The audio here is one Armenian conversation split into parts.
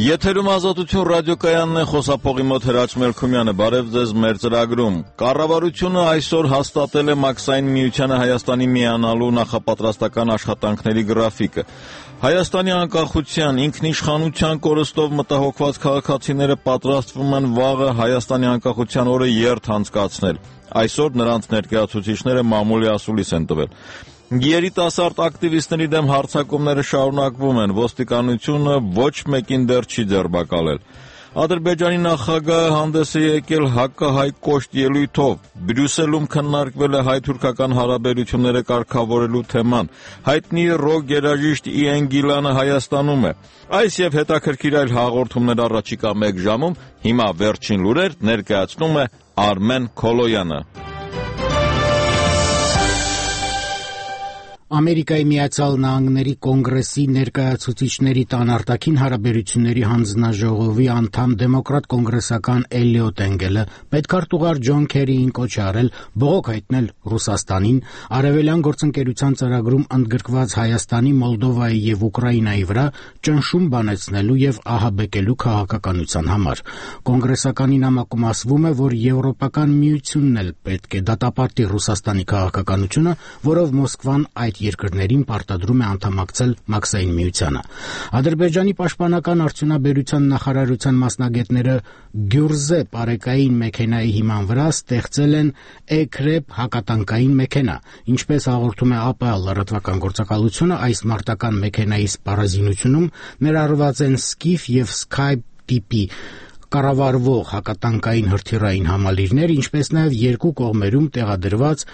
Եթերում Ազատություն ռադիոկայանն է, խոսափողի մոտ Հրաչ Մելքումյանը, բարև ձեզ մեր ծրագրում։ Կառավարությունը այսօր հաստատել է Մաքսային միությանը Հայաստանի միանալու նախապատրաստական աշխատանքների գրաֆիկը։ Հայաստանի անկախության, ինքնիշխանության կորստով մտահոգված քաղաքացիները պատրաստվում են վաղը Հայաստանի անկախության օրը երթ անցկացնել։ Այսօր նրանց ներկայացուցիչները մամուլի ասուլիս են տվել։ Երիտասարդ ակտիվիստների դեմ հարձակումները շարունակվում են, ոստիկանությունը ոչ մեկին դեռ չի ձերբակալել։ Ադրբեջանի նախագահը հանդես է եկել հակահայ կոշտ ելույթով, Բրյուսելում քննարկվել է հայ-թուրքական հարաբերությունները կարգավորելու թեման, հայտնի ռոք երաժիշտ Իեն Գիլանը Հայաստանում է։ Այս եւ հետաքրքիր այլ հաղորդումներ առաջիկա 1 ժամում, հիմա վերջին լուրեր ներկայացնում է Արմեն Քոլոյանը։ Ամերիկայի Միացյալ Նահանգների կոնգրեսի ներկայացուցիչների տան արտաքին հարաբերությունների հանձնաժողովի անդամ դեմոկրատ կոնգրեսական Էլիոտ Էնգելը պետքարտուղար Ջոն Քերիին կոչ է արել բողոք հայտնել Ռուսաստանին արևելյան գործընկերության ծրագրում ընդգրկված Հայաստանի, Մոլդովայի եւ Ուկրաինայի վրա ճնշում բանեցնելու եւ ահաբեկելու քաղաքականության համար։ Կոնգրեսականին նամակում ասվում է, որ Եվրոպական միությունն էլ պետք է դատապարտի Ռուսաստանի քաղաքականությունը, որով Մոսկվան այդ երկրներին պարտադրում է անդամակցել Մաքսային միությանը։ Ադրբեջանի պաշտպանական արդյունաբերության նախարարության մասնագետները Գյուրզե պարեկային մեքենայի հիման վրա ստեղծել են Էքրեփ հակատանկային մեքենա։ Ինչպես հաղորդում է ԱՊՀ լրատվական գործակալությունը, այս մարտական մեքենայի սպառազինությունում ներառված են Skif եւ Skype տիպի կառավարվող հակատանկային հրթիռային համալիրներ, ինչպես նաև երկու կողմերում տեղադրված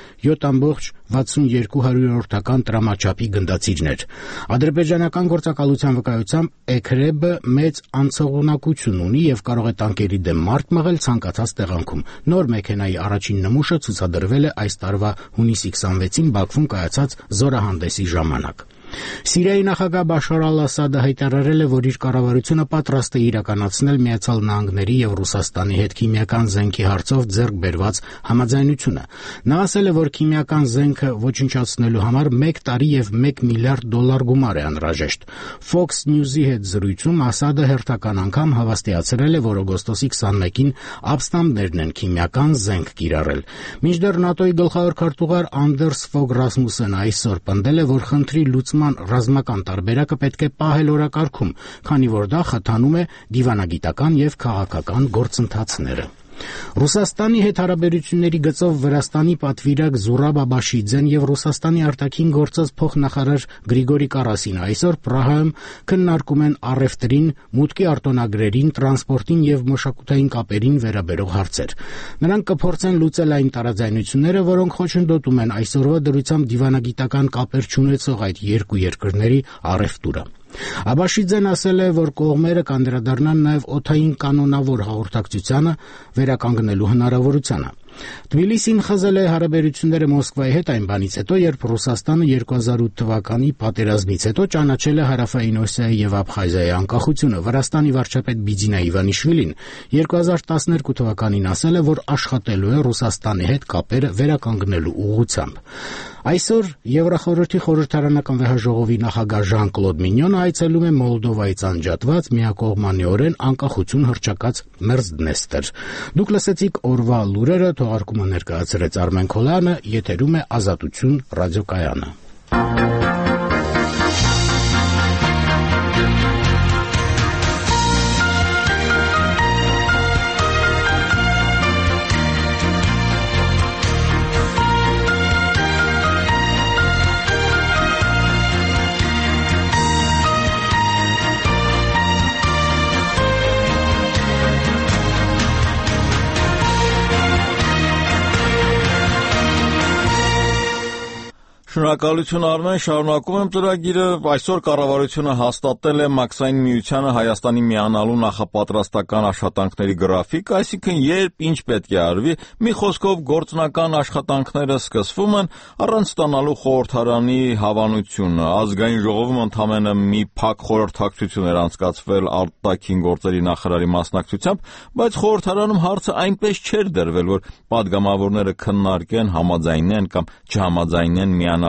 7.62 տրամաչափի գնդացիրներ։ Ադրբեջանական գործակալության վկայությամբ Էքրեբը մեծ անցողունակություն ունի եւ կարող է տանկերի դեմ մարտ մղել ցանկացած տեղանքում։ Նոր մեքենայի առաջին նմուշը ցուցադրվել է այս տարվա հունիսի 26-ին Բաքվում կայացած զորահանդեսի ժամանակ։ Սիրիայի նախագահ Բաշար Ալ-Ասադը հայտարարել է, որ իր կառավարությունը պատրաստ է իրականացնել Միացյալ Նահանգների եւ Ռուսաստանի հետ քիմիական զենքի հարցով ձեռք բերված համաձայնությունը։ Նա ասել է, որ քիմիական զենքը ոչնչացնելու համար 1 տարի եւ $1 միլիարդ գումար է անհրաժեշտ։ Fox News-ի հետ զրույցում Ասադը հերթական անգամ հավաստիացրել է, որ օգոստոսի 21-ին ապստամբներն են քիմիական զենք կիրառել։ Մինչդեռ ՆԱՏՕ-ի գլխավոր քարտուղար Անդերս Ֆոգ Ռասմուսենը այսօր պնդել է, որ խնդրի լուծման ռազմական տարբերակը պետք է պահել օրակարգում, քանի որ դա խթանում է դիվանագիտական եւ քաղաքական գործընթացները։ Ռուսաստանի հետ հարաբերությունների գծով Վրաստանի պատվիրակ Զուրաբ Աբաշիձեն եւ Ռուսաստանի արտաքին գործած փոխնախարար Գրիգորի Կարասինը այսօր Պրահայում քննարկում են առևտրին, մուտքի արտոնագրերին, տրանսպորտին եւ մշակութային կապերին վերաբերող հարցեր։ Նրանք կփորձեն լուծել այն տարաձայնությունները, որոնք խոչընդոտում են այսօրվա դրությամբ դիվանագիտական կապեր չունեցող այդ երկու երկրների առևտուրը։ Աբաշիձեն ասել է, որ կողմերը կանդրադառնան նաև օդային կանոնավոր հաղորդակցությանը վերականգնելու հնարավորությանը։ Թբիլիսին խզել է հարաբերությունները Մոսկվայի հետ այն բանից հետո, երբ Ռուսաստանը 2008 թվականի պատերազմից հետո ճանաչել է Հարավային Օսիայի եւ Աբխազիայի անկախությունը։ Վրաստանի վարչապետ Բիձինա Իվանիշվիլին 2012 թվականին ասել է, որ աշխատելու է Ռուսաստանի հետ կապերը վերականգնելու ուղղությամբ։ Այսօր Եվրախորհրդի խորհրդարանական վեհաժողովի նախագահ Ժան-Կլոդ Մինյոնը այցելում է Մոլդովայից անջատված միակողմանիորեն անկախություն հռչակած Մերձդնեստր։ Դուք լսեցիք օրվա լուրերը, թողարկումը ներկայացրեց Արմեն Քոլյանը, եթերում է Ազատություն ռադիոկայանը։ Շնորհակալություն Արմեն, շարունակում եմ ծրագիրը։ Այսօր կառավարությունը հաստատել է Մաքսային միությանը Հայաստանի միանալու նախապատրաստական աշխատանքների գրաֆիկ, այսինքն երբ ինչ պետք է արվի։ Մի խոսքով գործնական աշխատանքները սկսվում են առանց ստանալու խորհրդարանի հավանությունը։ Ազգային ժողովում ընդամենը մի փակ խորհրդակցություն էր անցկացվել արտաքին գործերի նախարարի մասնակցությամբ, բայց խորհրդարանում հարցը այնպես չէր դրվել, որ падգամավորները քննարկեն, համաձայնեն կամ չհամաձայնեն միանալու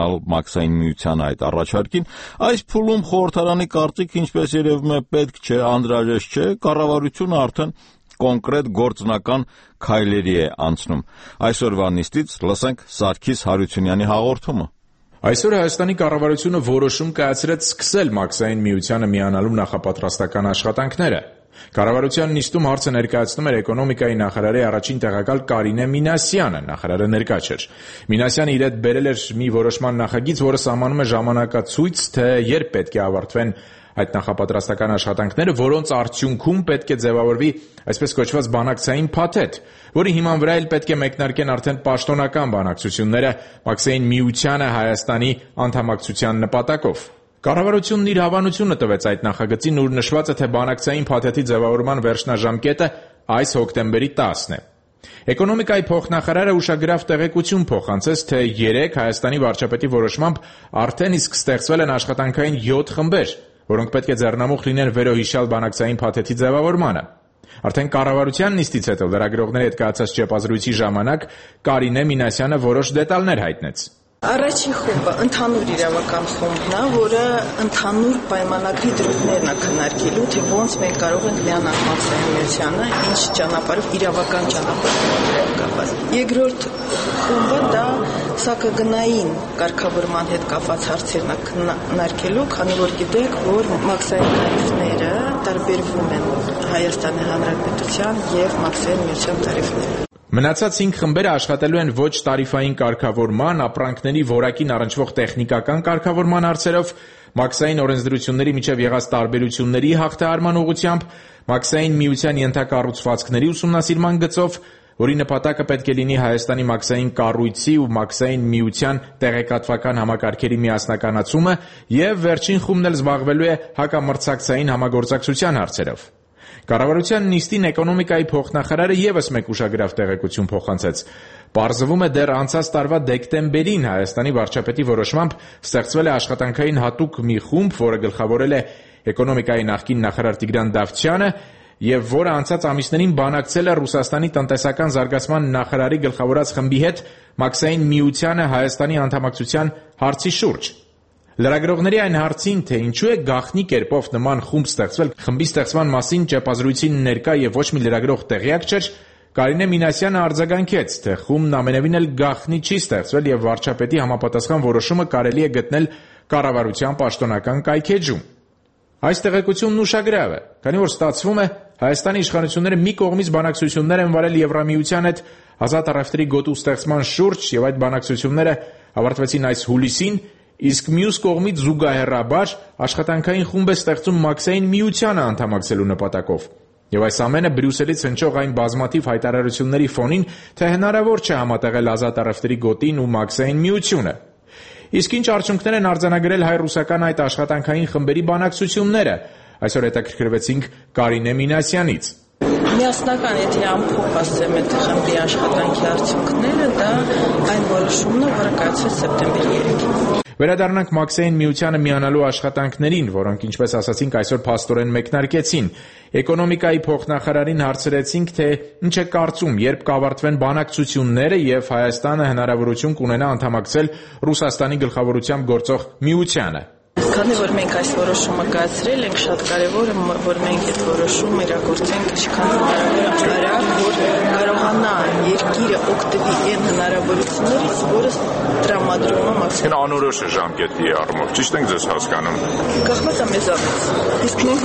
միանալ Մաքսային միությանը այդ առաջարկին, այս փուլում խորհրդարանի կարծիք, ինչպես երևում է, պետք չէ, անհրաժեշտ չէ, կառավարությունը արդեն կոնկրետ գործնական քայլերի է անցնում։ Այսօրվա նիստից լսենք Սարգիս Հարությունյանի հաղորդումը։ Այսօր Հայաստանի կառավարությունը որոշում կայացրեց սկսել Մաքսային միությանը միանալու նախապատրաստական աշխատանքները։ Կառավարության նիստում հարցը ներկայացնում էր էկոնոմիկայի նախարարի առաջին տեղակալ Կարինե Մինասյանը, նախարարը ներկա չէր։ Մինասյանը իր հետ բերել էր մի որոշման նախագիծ, որը սահմանում է ժամանակացույց, թե երբ պետք է ավարտվեն այդ նախապատրաստական աշխատանքները, որոնց արդյունքում պետք է ձևավորվի այսպես կոչված բանակցային փաթեթ, որի հիման վրա էլ պետք է մեկնարկեն արդեն պաշտոնական բանակցությունները Մաքսային միությանը Հայաստանի անդամակցության նպատակով։ Կառավարությունն իր հավանությունը տվեց այդ նախագծին, ուր նշված է, թե բանակցային փաթեթի ձևավորման վերջնաժամկետը այս հոկտեմբերի 10-ն է։ Էկոնոմիկայի փոխնախարարը ուշագրավ տեղեկություն փոխանցեց, թե 3 Հայաստանի վարչապետի որոշմամբ արդեն իսկ ստեղծվել են աշխատանքային 7 խմբեր, որոնք պետք է ձեռնամուխ լինեն վերոհիշյալ բանակցային փաթեթի ձևավորմանը։ Արդեն կառավարության նիստից հետո լրագրողների հետ կայացած ճեպազրույցի ժամանակ Կարինե Մինասյանը որոշ դետալներ հայտնեց։ Առաջին խումբը ընդհանուր իրավական խումբն է, որը ընդհանուր պայմանագրի դրույթներն է քննարկելու, թե ոնց մենք կարող ենք միանալ Մաքսային միությանը, ինչ ճանապարհով, իրավական ճանապարհով կապված։ Երկրորդ խումբը դա սակագնային կարգավորման հետ կապված հարցերն է քննարկելու, քանի որ գիտեք, որ Մաքսային տարիֆները տարբերվում են Հայաստանի Հանրապետության եւ Մաքսային միության տարիֆները։ Մնացած 5 խմբերը աշխատելու են ոչ տարիֆային կարգավորման, ապրանքների որակին առնչվող տեխնիկական կարգավորման հարցերով, Մաքսային օրենսդրությունների միջև եղած տարբերությունների հաղթահարման ուղղությամբ, Մաքսային միության ենթակառուցվածքների ուսումնասիրման գծով, որի նպատակը պետք է լինի Հայաստանի մաքսային կառույցի ու Մաքսային միության տեղեկատվական համակարգերի միասնականացումը, եւ վերջին խումբն էլ զբաղվելու է հակամրցակցային համագործակցության հարցերով։ Կառավարության նիստին էկոնոմիկայի փոխնախարարը եւս մեկ ուշագրավ տեղեկություն փոխանցեց։ Պարզվում է դեռ անցած տարվա դեկտեմբերին Հայաստանի վարչապետի որոշմամբ ստեղծվել է աշխատանքային հատուկ մի խումբ, որը գլխավորել է էկոնոմիկայի նախկին նախարար Տիգրան Դավթյանը եւ որը անցած ամիսներին բանակցել է Ռուսաստանի տնտեսական զարգացման նախարարի գլխավորած խմբի հետ Մաքսային միությանը Հայաստանի անդամակցության հարցի շուրջ։ Լրագրողների այն հարցին, թե ինչու է գաղտնի կերպով նման խումբ ստեղծվել, խմբի ստեղծման մասին ճեպազրույցին ներկա եւ ոչ մի լրագրող տեղյակ չէր, Կարինե Մինասյանը արձագանքեց, թե խումբն ամենևին էլ գաղտնի չի ստեղծվել եւ վարչապետի համապատասխան որոշումը կարելի է գտնել կառավարության պաշտոնական կայքեջում։ Այս տեղեկությունն ուշագրավ է, քանի որ ստացվում է Հայաստանի իշխանությունները մի կողմից բանակցություններ են վարել Եվրամիության հետ ազատ առևտրի գոտու ստեղծման շուրջ եւ այդ բանակցությունները ավարտվեցին այս հուլիսին, իսկ մյուս կողմից զուգահեռաբար աշխատանքային խումբ է ստեղծում Մաքսային միությանը անդամակցելու նպատակով։ Եվ այս ամենը Բրյուսելից հնչող այն բազմաթիվ հայտարարությունների ֆոնին, թե հնարավոր չէ համատեղել ազատ առևտրի գոտին ու Մաքսային միությունը։ Իսկ ինչ արդյունքներ են արձանագրել հայ-ռուսական այդ աշխատանքային խմբերի բանակցությունները, այսօր հետաքրքրվեցինք Կարինե Մինասյանից։ Միասնական, եթե ամփոփ ասեմ այդ խմբի աշխատանքի արդյունքները, դա այն որոշումն է, որը կայացել սեպտեմբերի 3-ին։ Վերադառնանք Մաքսային միությանը միանալու աշխատանքներին, որոնք, ինչպես ասացինք, այսօր փաստորեն մեկնարկեցին։ Էկոնոմիկայի փոխնախարարին հարցրեցինք, թե ինչ է կարծում, երբ կավարտվեն բանակցությունները եւ Հայաստանը հնարավորություն կունենա անդամակցել Ռուսաստանի գլխավորությամբ գործող միությանը։ Քանի որ մենք այս որոշումը կայացրել ենք, շատ կարևոր է, որ մենք այդ որոշումը իրագործենք ինչքան հնարավոր արագ, որ կարողանա երկիրը օգտվի այն հնարավորություններից, որը տրամադրում է Մաքսային։ Անորոշ է ժամկետի առումով, ճիշտ ենք ձեզ հասկանում։ Կախված է մեզանից։ Իսկ մենք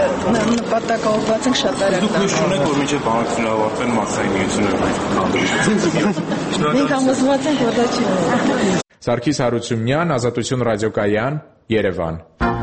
նպատակաուղղված ենք շատ արագ։ Դուք հույս ունեք, որ մինչև բանակցությունները ավարտվեն Մաքսային միությունը։ Մենք համոզված ենք, որ դա չի լինի։ Սարգիս Հարությունյան, Ազատություն ռադիոկայան, Երևան։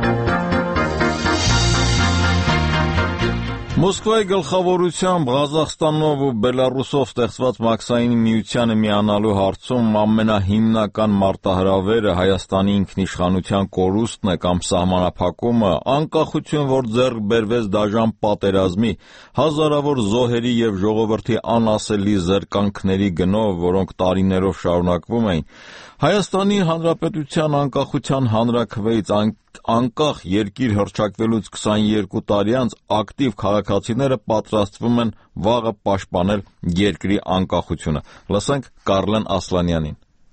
Մոսկվայի գլխավորությամբ Ղազախստանով ու Բելարուսով ստեղծված Մաքսային միությանը միանալու հարցում ամենահիմնական մարտահրավերը Հայաստանի ինքնիշխանության կորուստն է կամ սահմանափակումը, անկախություն, որ ձեռք բերվեց դաժան պատերազմի, հազարավոր զոհերի եւ ժողովրդի անասելի զրկանքների գնով, որոնք տարիներով շարունակվում էին, Հայաստանի Հանրապետության անկախության հանրաքվեից անկախ երկիր հռչակվելուց 22 տարի անց ակտիվ քաղաքացիները պատրաստվում են վաղը պաշտպանել երկրի անկախությունը։ Լսենք Կարլեն Ասլանյանին։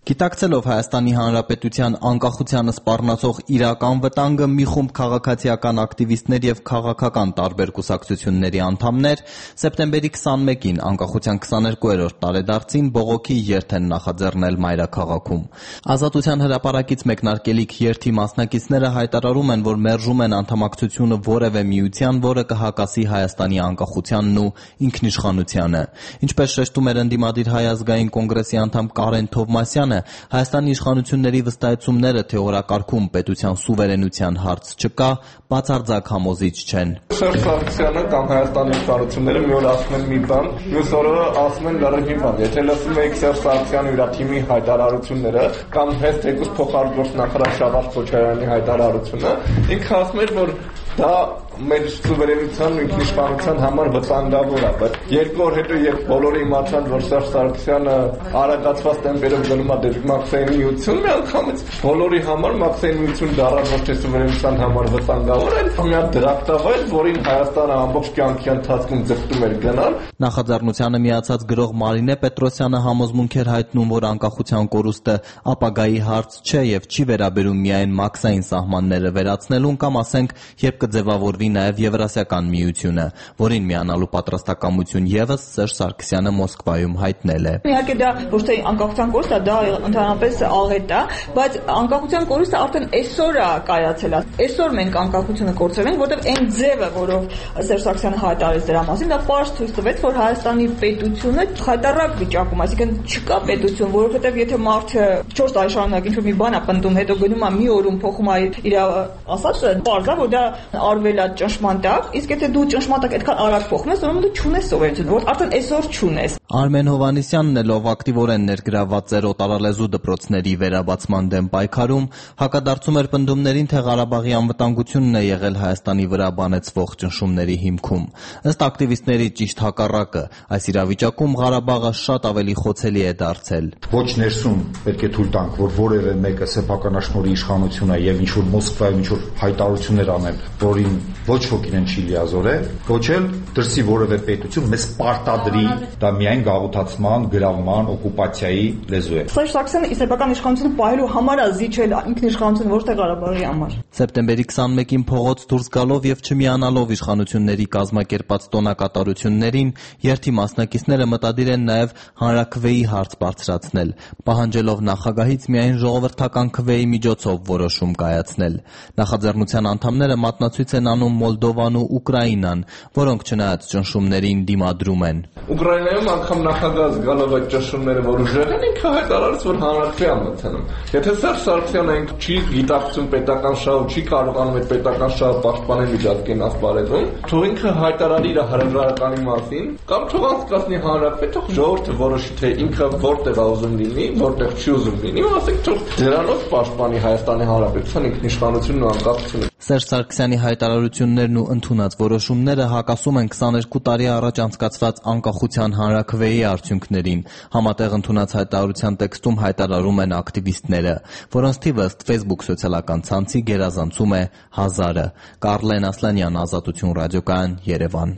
Գիտակցելով Հայաստանի Հանրապետության անկախությանը սպառնացող իրական վտանգը մի խումբ քաղաքացիական ակտիվիստներ եւ քաղաքական տարբեր կուսակցությունների անդամներ սեպտեմբերի 21-ին անկախության 22-րդ տարեդարձին բողոքի երթ են նախաձեռնել մայրաքաղաքում։ Ազատության հրապարակից մեկնարկելիք երթի մասնակիցները հայտարարում են, որ մերժում են անդամակցությունը որևէ միության, որը կհակասի Հայաստանի անկախությանն ու ինքնիշխանությանը։ Ինչպես շեշտում էր ընդդիմադիր Հայ ազգային կոնգրեսի անդամ Կարեն Թովմասյանը, Հայաստանի իշխանությունների վստահեցումները, թե օրակարգում պետության սուվերենության հարց չկա, բացարձակ համոզիչ չեն։ Սերժ Սարգսյանը կամ Հայաստանի իշխանությունները մի օր ասում են մի բան, մյուս օրը ասում են լրիվ մի բան։ Եթե լսում եք Սերժ Սարգսյանի ու իր թիմի հայտարարությունները կամ հենց թեկուզ փոխարգործնախարար Շավարժ Քոչարյանի հայտարարությունը, ինքը ասում էր, որ դա մեր սուվերենության ու ինքնիշխանության համար վտանգավոր է, բայց երկու օր հետո երբ բոլորը իմացան, որ Սերժ Սարգսյանը արագացված տեմպերով գնում է դեպի Մաքսային միություն, միանգամից բոլորի համար Մաքսային միություն դառավ ոչ թե սուվերենության համար վտանգավոր, այլ մի հատ դրախտավայր, որին Հայաստանը ամբողջ կյանքի ընթացքում ձգտում էր գնալ։ Նախաձեռնությանը միացած գրող Մարինե Պետրոսյանը համոզմունք էր հայտնում, որ անկախության կորուստը ապագայի հարց չէ եւ չի վերաբերում միայն Մաքսային սահմանները վերացնելուն կամ ասենք, երբ կձևավորվի նաև Եվրասիական միությունը, որին միանալու պատրաստակամություն եւս Սերժ Սարգսյանը Մոսկվայում հայտնել է։ Իհարկե դա ոչ թե անկախության կորուստ է, դա ընդհանրապես աղետ է, բայց անկախության կորուստը արդեն այսօր է կայացել։ Այսօր մենք անկախությունը կորցրել ենք, որտեղ այն ձևը, որով Սերժ Սարգսյանը հայտարարեց դրա մասին, դա պարզ ցույց տվեց, որ Հայաստանի պետությունը խայտառակ վիճակում, այսինքն չկա պետություն, որովհետև եթե մարդը 4 տարի շարունակ ինչ-որ մի բան է պնդում, հետո գնում է մի օրում փոխում է իր ասածը, պարզ է, որ դա արվել է ճնշմարտակ, իսկ եթե դու ճնշմարտակ այդքան արագ փոխում ես, ուրեմն դու չունես սովորենություն, որ արդեն այսօր չունես։ Արմեն Հովհաննիսյանն էլ ով ակտիվորեն ներգրավված էր օտարալեզու դպրոցների վերաբացման դեմ պայքարում, հակադարձում էր պնդումներին, թե Ղարաբաղի անվտանգությունն է եղել Հայաստանի վրա բանեցվող ճնշումների հիմքում։ Ըստ ակտիվիստների ճիշտ հակառակը, այս իրավիճակում Ղարաբաղը շատ ավելի խոցելի է դարձել։ Ոչ ներսում պետք է թույլ տանք, որ որևէ մեկը սեփականաշնորհի իշխանություն է եւ ինչ որ Մոսկվայում ինչ որ հայտարարություններ անել, որին ոչ ոքին են չի լիազորել, ոչ էլ դրսի որևէ պետություն մեզ պարտադրի, դա միայն գաղութացման, գրավման, օկուպացիայի լեզու է։ Սերժ Սարգսյանը սեփական իշխանությունը պահելու համար է զիջել ինքնիշխանությունը ոչ թե Ղարաբաղի համար։ Սեպտեմբերի 21-ին փողոց դուրս գալով եւ չմիանալով իշխանությունների կազմակերպած տոնակատարություններին, երթի մասնակիցները մտադիր են նաեւ հանրաքվեի հարց բարձրացնել, պահանջելով նախագահից միայն ժողովրդական քվեի միջոցով որոշում կայացնել։ Նախաձեռնության անդամները մատնացույց են անում Մոլդովան ու Ուկրաինան, որոնք չնայած ճնշումներին դիմադրում են։ Ուկրաինայում անգամ նախագահ զգալով այդ ճնշումները, որ ուժեղ են, ինքը հայտարարեց, որ հանրաքվե է մտնում։ Եթե Սերժ Սարգսյանը չի գիտակցում պետական շահը, չի կարողանում այդ պետական շահը պաշտպանել միջազգային ասպարեզում, թող ինքը հայտարարի իր հրաժարականի մասին, կամ թող անցկացնի հանրաքվե, թող ժողովուրդը որոշի, թե ինքը որտեղ է ուզում լինի, որտեղ չի ուզում լինի, ու ասենք թող դրանով պաշտպանի Հայաստանի Հանրապետության ինքնիշխանությունն ու անկախությունը։ Սերժ Սարգսյանի հայտարարություններն ու ընդունած որոշումները հակասում են 22 տարի առաջ անցկացված անկախության հանրաքվեի արդյունքներին, համատեղ ընդունած հայտարարության տեքստում հայտարարում են ակտիվիստները, որոնց թիվը ըստ Facebook սոցիալական ցանցի գերազանցում է 1000-ը։ Կարլեն Ասլանյան, Ազատություն ռադիոկայան, Երևան։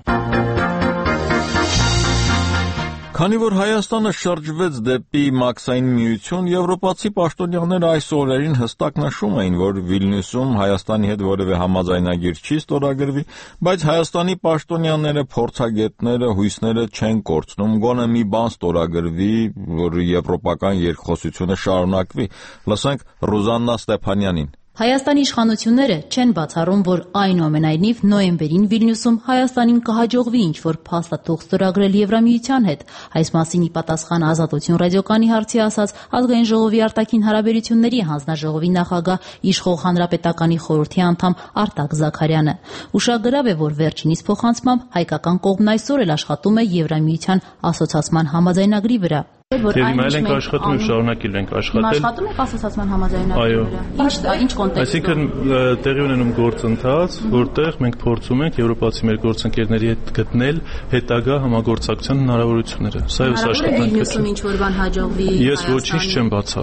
Քանի որ Հայաստանը շրջվեց դեպի Մաքսային միություն, եվրոպացի պաշտոնյաները այս օրերին հստակ նշում էին, որ Վիլնյուսում Հայաստանի հետ որևէ համաձայնագիր չի ստորագրվի, բայց Հայաստանի պաշտոնյաները, փորձագետները, հույսները չեն կորցնում, գոնե մի բան ստորագրվի, որ եվրոպական երկխոսությունը շարունակվի։ Լսենք Ռուզաննա Ստեփանյանին։ Հայաստանի իշխանությունները չեն բացառում, որ այնուամենայնիվ նոյեմբերին Վիլնյուսում Հայաստանին կհաջողվի ինչ-որ փաստաթուղթ ստորագրել Եվրամիության հետ։ Այս մասին ի պատասխան Ազատություն ռադիոկայանի հարցի ասաց Ազգային ժողովի արտաքին հարաբերությունների հանձնաժողովի նախագահ Իշխող Հանրապետականի խորհրդի անդամ Արտակ Զաքարյանը։ Ուշագրավ է, որ վերջինիս փոխանցմամբ հայկական կողմն այսօր էլ աշխատում է Եվրամիության ասոցացման համաձայնագրի վրա։ Եվ հիմա ենք աշխատում եւ շարունակել ենք աշխատել։ Աշխատում եք ասոցացման համաձայնագրի վրա։ Ինչ կոնտեքստում։ Այսինքն տեղի ունենում գործընթաց, որտեղ մենք փորձում ենք եվրոպացի մեր գործընկերների հետ գտնել հետագա համագործակցության հնարավորությունները։ Սա է աշխատանքը։ Ինչ որ բան հաջողվի։ Ես ոչինչ չեմ բացառում։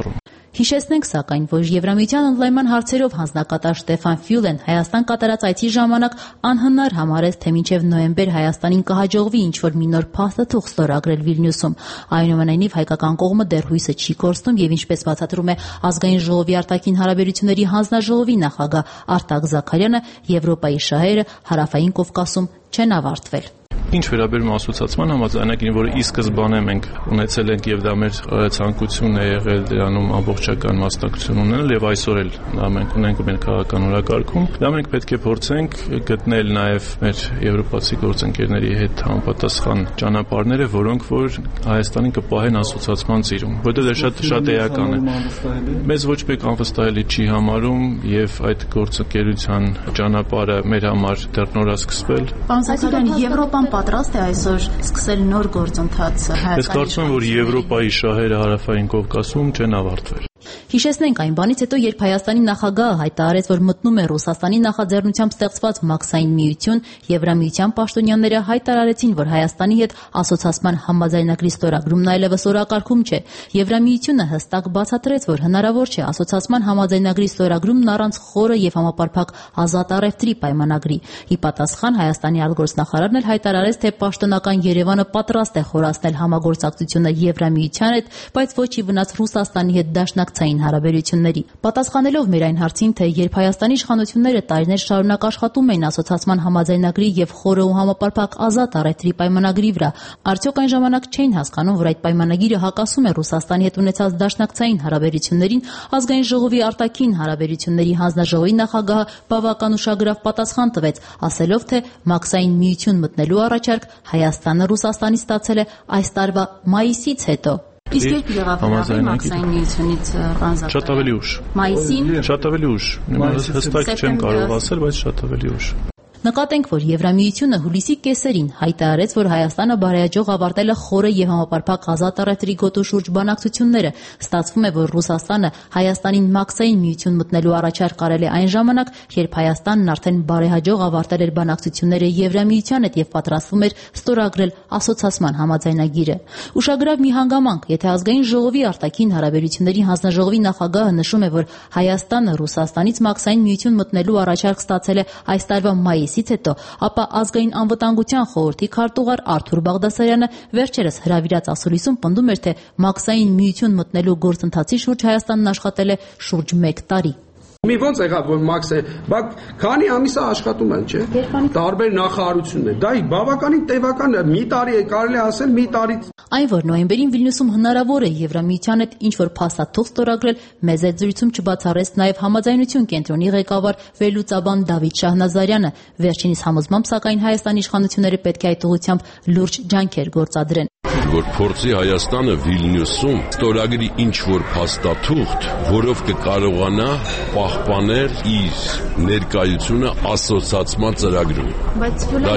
Հիշեցնենք սակայն, որ Եվրամիության ընդլայնման հարցերով հանձնակատար Ստեֆան Ֆյուլեն Հայաստան կատարած այցի ժամանակ անհնար համարեց, թե մինչև նոյեմբեր Հայաստանին կհաջողվի ինչ-որ մի նոր փաստաթուղթ ստորագրել Վիլնյուսում։ Այնուամենայնիվ հայկական կողմը դեռ հույսը չի կորցնում եւ ինչպես բացատրում է Ազգային ժողովի արտաքին հարաբերությունների հանձնաժողովի նախագահ Արտակ Զաքարյանը, Եվրոպայի շահերը Հարավային Կովկասում չեն ավարտվել։ Ինչ վերաբերում ասոցիացման համաձայնագրին, որը ի սկզբանե մենք ունեցել ենք եւ դա մեր ցանկությունն է եղել դրանում ամբողջական մասնակցություն ունենալ եւ այսօր էլ դա մենք ունենք մեր քաղաքական օրակարգում, դա մենք պետք է փորձենք գտնել նաեւ մեր եվրոպացի գործընկերների հետ համապատասխան ճանապարհները, որոնք որ Հայաստանին կպահեն ասոցիացման ծիրում, որտեղ դա շատ էական է։ Մեզ ոչ մեկ անվստահելի չի համարում եւ այդ գործընկերության ճանապարհը մեր համար դեռ նոր է սկսվել։ Պարոն Զաքարյան, Եվրոպան պատրաստ է այսօր սկսել նոր գործընթաց Հայաստանի։ Ես կարծում եմ, որ Եվրոպայի շահերը Հարավային Կովկասում չեն ավարտվել։ Հիշեցնենք այն բանից հետո, երբ Հայաստանի նախագահը հայտարարեց, որ մտնում է Ռուսաստանի նախաձեռնությամբ ստեղծված Մաքսային միություն, Եվրամիության պաշտոնյաները հայտարարեցին, որ Հայաստանի հետ ասոցիացման համաձայնագրի ստորագրումն այլևս օրակարգում չէ։ Եվրամիությունը հստակ բացատրեց, որ հնարավոր չէ ասոցիացման համաձայնագրի ստորագրումն առանց խորը եւ համապարփակ ազատ առևտրի պայմանագրի։ Ի պատասխան Հայաստանի արտգործնախարարն էլ հայտարարեց, թե պաշտոնական Երևանը պատրաստ է խորացնել համագործակցությունը Եվրամիության հետ, բայց ոչ ի վնաս Ռուսաստանի հետ դաշնակցային հարաբերությունների։ Պատասխանելով մեր այն հարցին, թե երբ Հայաստանի իշխանությունները տարիներ շարունակ աշխատում էին ասոցիացման համաձայնագրի եւ խորը ու համապարփակ ազատ առևտրի պայմանագրի վրա, արդյոք այն ժամանակ չէին հասկանում, որ այդ պայմանագիրը հակասում է Ռուսաստանի հետ ունեցած դաշնակցային հարաբերություններին, Ազգային ժողովի արտաքին հարաբերությունների հանձնաժողովի նախագահը բավական ուշագրավ պատասխան տվեց, ասելով, թե Մաքսային միություն մտնելու առաջարկ Հայաստանը Ռուսաստանից ստացել է այս տարվա մայիսից հետո։ Իսկ երբ եղավ Մաքսային միությունից առանձնացումը։ Շատ ավելի ուշ։ Մայիսին։ Շատ ավելի ուշ։ Հստակ չեմ կարող ասել, բայց շատ ավելի ուշ։ Նկատենք, որ Եվրամիությունը հուլիսի կեսերին հայտարարեց, որ Հայաստանը բարեհաջող ավարտել է խորը եւ համապարփակ ազատ առևտրի գոտու շուրջ բանակցությունները։ Ստացվում է, որ Ռուսաստանը Հայաստանին Մաքսային միություն մտնելու առաջարկ արել է այն ժամանակ, երբ Հայաստանն արդեն բարեհաջող ավարտել էր բանակցությունները Եվրամիության հետ եւ պատրաստվում էր ստորագրել ասոցիացման համաձայնագիրը։ Ուշագրավ մի հանգամանք, եթե Ազգային ժողովի արտաքին հարաբերությունների հանձնաժողովի նախագահը նշում է, որ Հայաստանը Ռուսաստանից Մաքսային միություն մտնելու առաջարկ ստացել է այս տարվա մայիսից հետո, ապա Ազգային անվտանգության խորհրդի քարտուղար Արթուր Բաղդասարյանը վերջերս հրավիրած ասուլիսում պնդում էր, թե Մաքսային միություն մտնելու գործընթացի շուրջ Հայաստանն աշխատել է շուրջ 1 տարի։ Մի ոնց եղավ, որ Մաքսը, բայց քանի ամիս է աշխատում են, չէ՞։ Տարբեր նախարարություններ։ Դա բավականին տևական է, մի տարի է, կարելի է ասել, մի տարից։ Այն, որ նոյեմբերին Վիլնյուսում հնարավոր է Եվրամիության հետ ինչ-որ փաստաթուղթ ստորագրել, մեծ այդ զրույցում չբացառեց նաև Համաձայնություն կենտրոնի ղեկավար վերլուծաբան Դավիթ Շահնազարյանը։ Վերջինիս համոզմամբ, սակայն Հայաստանի իշխանությունները պետք է այդ ուղղությամբ լուրջ ջանքեր գործադրեն։ Որ փորձի Հայաստանը Վիլնյուսում ստորագրի ինչ-որ փաստաթուղթ, որով կկարողանա պահպանել իր ներկայությունը ասոցիացման ծրագրում։ Բայց դա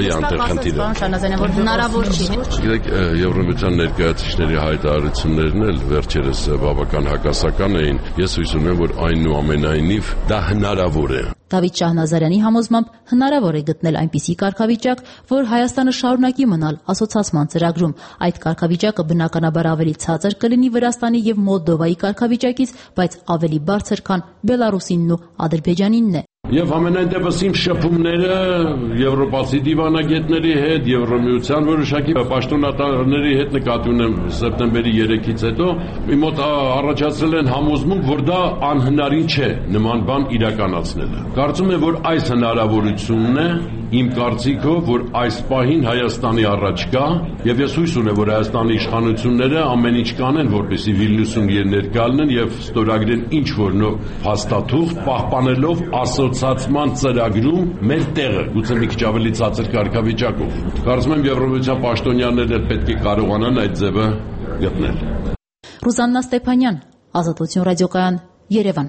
որ հնարավոր չի։ Գիտեք, Եվրոպական ներկայացուցիչների հայտարարություններն էլ վերջերս բավական հակասական էին։ Ես հույս ունեմ, որ այնուամենայնիվ դա հնարավոր է։ Դավիթ Շահնազարյանի համոզմամբ հնարավոր է գտնել այնպիսի կարգավիճակ, որ Հայաստանը շարունակի մնալ ասոցիացման ծրագրում։ Այդ կարգավիճակը բնականաբար ավելի ցածր կլինի Վրաստանի եւ Մոլդովայի կարգավիճակից, բայց ավելի բարձր, քան Բելարուսինն ու Ադրբեջանինն է։ Եվ ամենայն դեպս իմ շփումները եվրոպացի դիվանագետների հետ, Եվրամիության որոշակի պաշտոնատարների հետ նկատի ունեմ սեպտեմբերի 3-ից հետո, մի մոտ առաջացրել են համոզմունք, որ դա անհնարին չէ նման բան իրականացնելը։ Կարծում եմ, որ այս հնարավորությունն է իմ կարծիքով, որ այս պահին Հայաստանի առաջ կա, եւ ես հույս ունեմ, որ Հայաստանի իշխանությունները ամեն ինչ կանեն, որպեսզի Վիլնյուսում ներկա լինեն եւ ստորագրեն ինչ որ նոր փաստաթուղթ, պահպանելով ասոցիացման ծրագրում մեր տեղը, գուցե մի քիչ ավելի ցածր կարգավիճակով։ Կարծում եմ Եվրոպական պաշտոնյաները պետք է կարողանան այդ ձևը գտնել։ Ռուզաննա Ստեփանյան, Ազատություն ռադիոկայան, Երևան։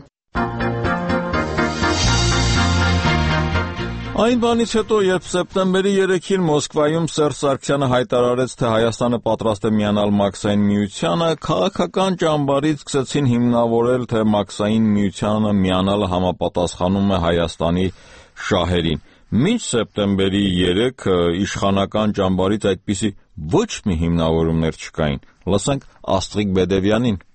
Այն բանից հետո, երբ սեպտեմբերի 3-ին Մոսկվայում Սերժ Սարգսյանը հայտարարեց, թե Հայաստանը պատրաստ է միանալ Մաքսային միությանը, քաղաքական ճամբարից սկսեցին հիմնավորել, թե Մաքսային միությանը միանալը համապատասխանում է Հայաստանի շահերին։ Մինչ սեպտեմբերի 3-ը իշխանական ճամբարից այդպիսի ոչ մի հիմնավորումներ չկային։ Լսենք Աստղիկ Բեդևյանին։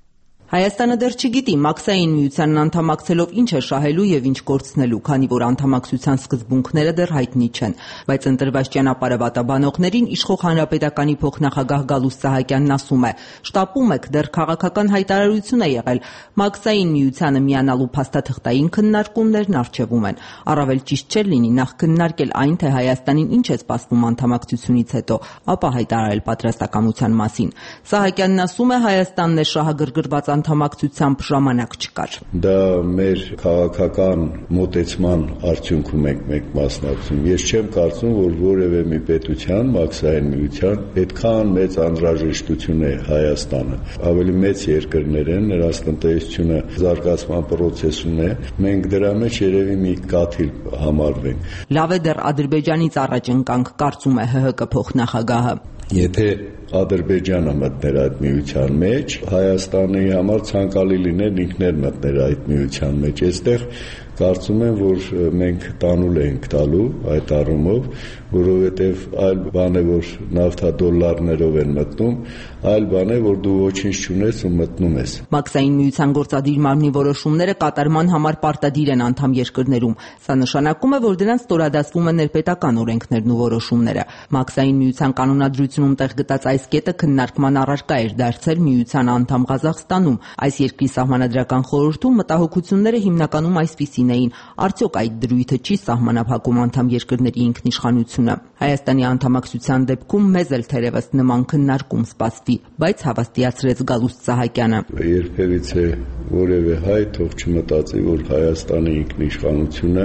Հայաստանը դեռ չգիտի մաքսային միությանն անդամակցելով ինչ է շահելու եւ ինչ կորցնելու, քանի որ անդամակցության սկզբունքները դեռ հայտնի չեն, բայց ընտրված ճանապարհը վատաբանողներին իշխող հանրապետականի փոխնախագահ Գալուստ Սահակյանն ասում է. «Շտապում եք, դեռ քաղաքական հայտարարություն է եղել, մաքսային միությանը միանալու փաստաթղթային քննարկումներն առջևում են։ Առավել ճիշտ չէր լինի նախ քննարկել այն, թե Հայաստանին ինչ է սպասվում անդամակցությունից հետո, ապա հայտարարել պատրաստակամության մասին»։ Սահակյանն ասում է, Հայաստանն է շահագրգռված անդամակցությամբ ժամանակ չկար։ Դա մեր քաղաքական մոտեցման արդյունքում ենք մենք մասնակցում։ Ես չեմ կարծում, որ որևէ մի պետության, մաքսային միության այդքան մեծ անհրաժեշտություն է Հայաստանը։ Ավելի մեծ երկրներ են, նրանց տնտեսությունը զարգացման process-ում է։ Մենք դրա մեջ երևի մի կաթիլ համարվենք։ Լավ է դեռ Ադրբեջանից առաջ ընկանք, կարծում է ՀՀԿ փոխնախագահը։ Եթե Ադրբեջանը մտներ այդ միության մեջ, Հայաստանի համար ցանկալի լիներ ինքներ մտներ այդ միության մեջ։ Այստեղ կարծում եմ, որ մենք տանուլ ենք տալու այդ առումով, որովհետև այլ բան է, որ նավթադոլարներով են մտնում, այլ բան է, որ դու ոչինչ չունես ու մտնում ես։ Մաքսային միության գործադիր մարմնի որոշումները կատարման համար պարտադիր են անդամ երկրներում։ Սա նշանակում է, որ դրանց ստորադասվում են ներպետական օրենքներն ու որոշումները։ Մաքսային միության կանոնադրությունում տեղ գտած այս կետը քննարկման առարկա էր դարձել միության անդամ Ղազախստանում։ Այս երկրի սահմանադրական խորհրդում մտահոգությունները հիմնականում այսպիսին էին. արդյոք այդ դրույթը չի սահմանափակում անդամ երկրների ինքնիշխանությունը։ Հայաստանի անդամակցության դեպքում մեզ էլ թերևս նման քննարկում սպասվի, բայց հավաստիացրեց Գալուստ Սահակյանը։ Երբևիցե որևէ հայ թող չմտածի, որ Հայաստանի ինքնիշխանությունը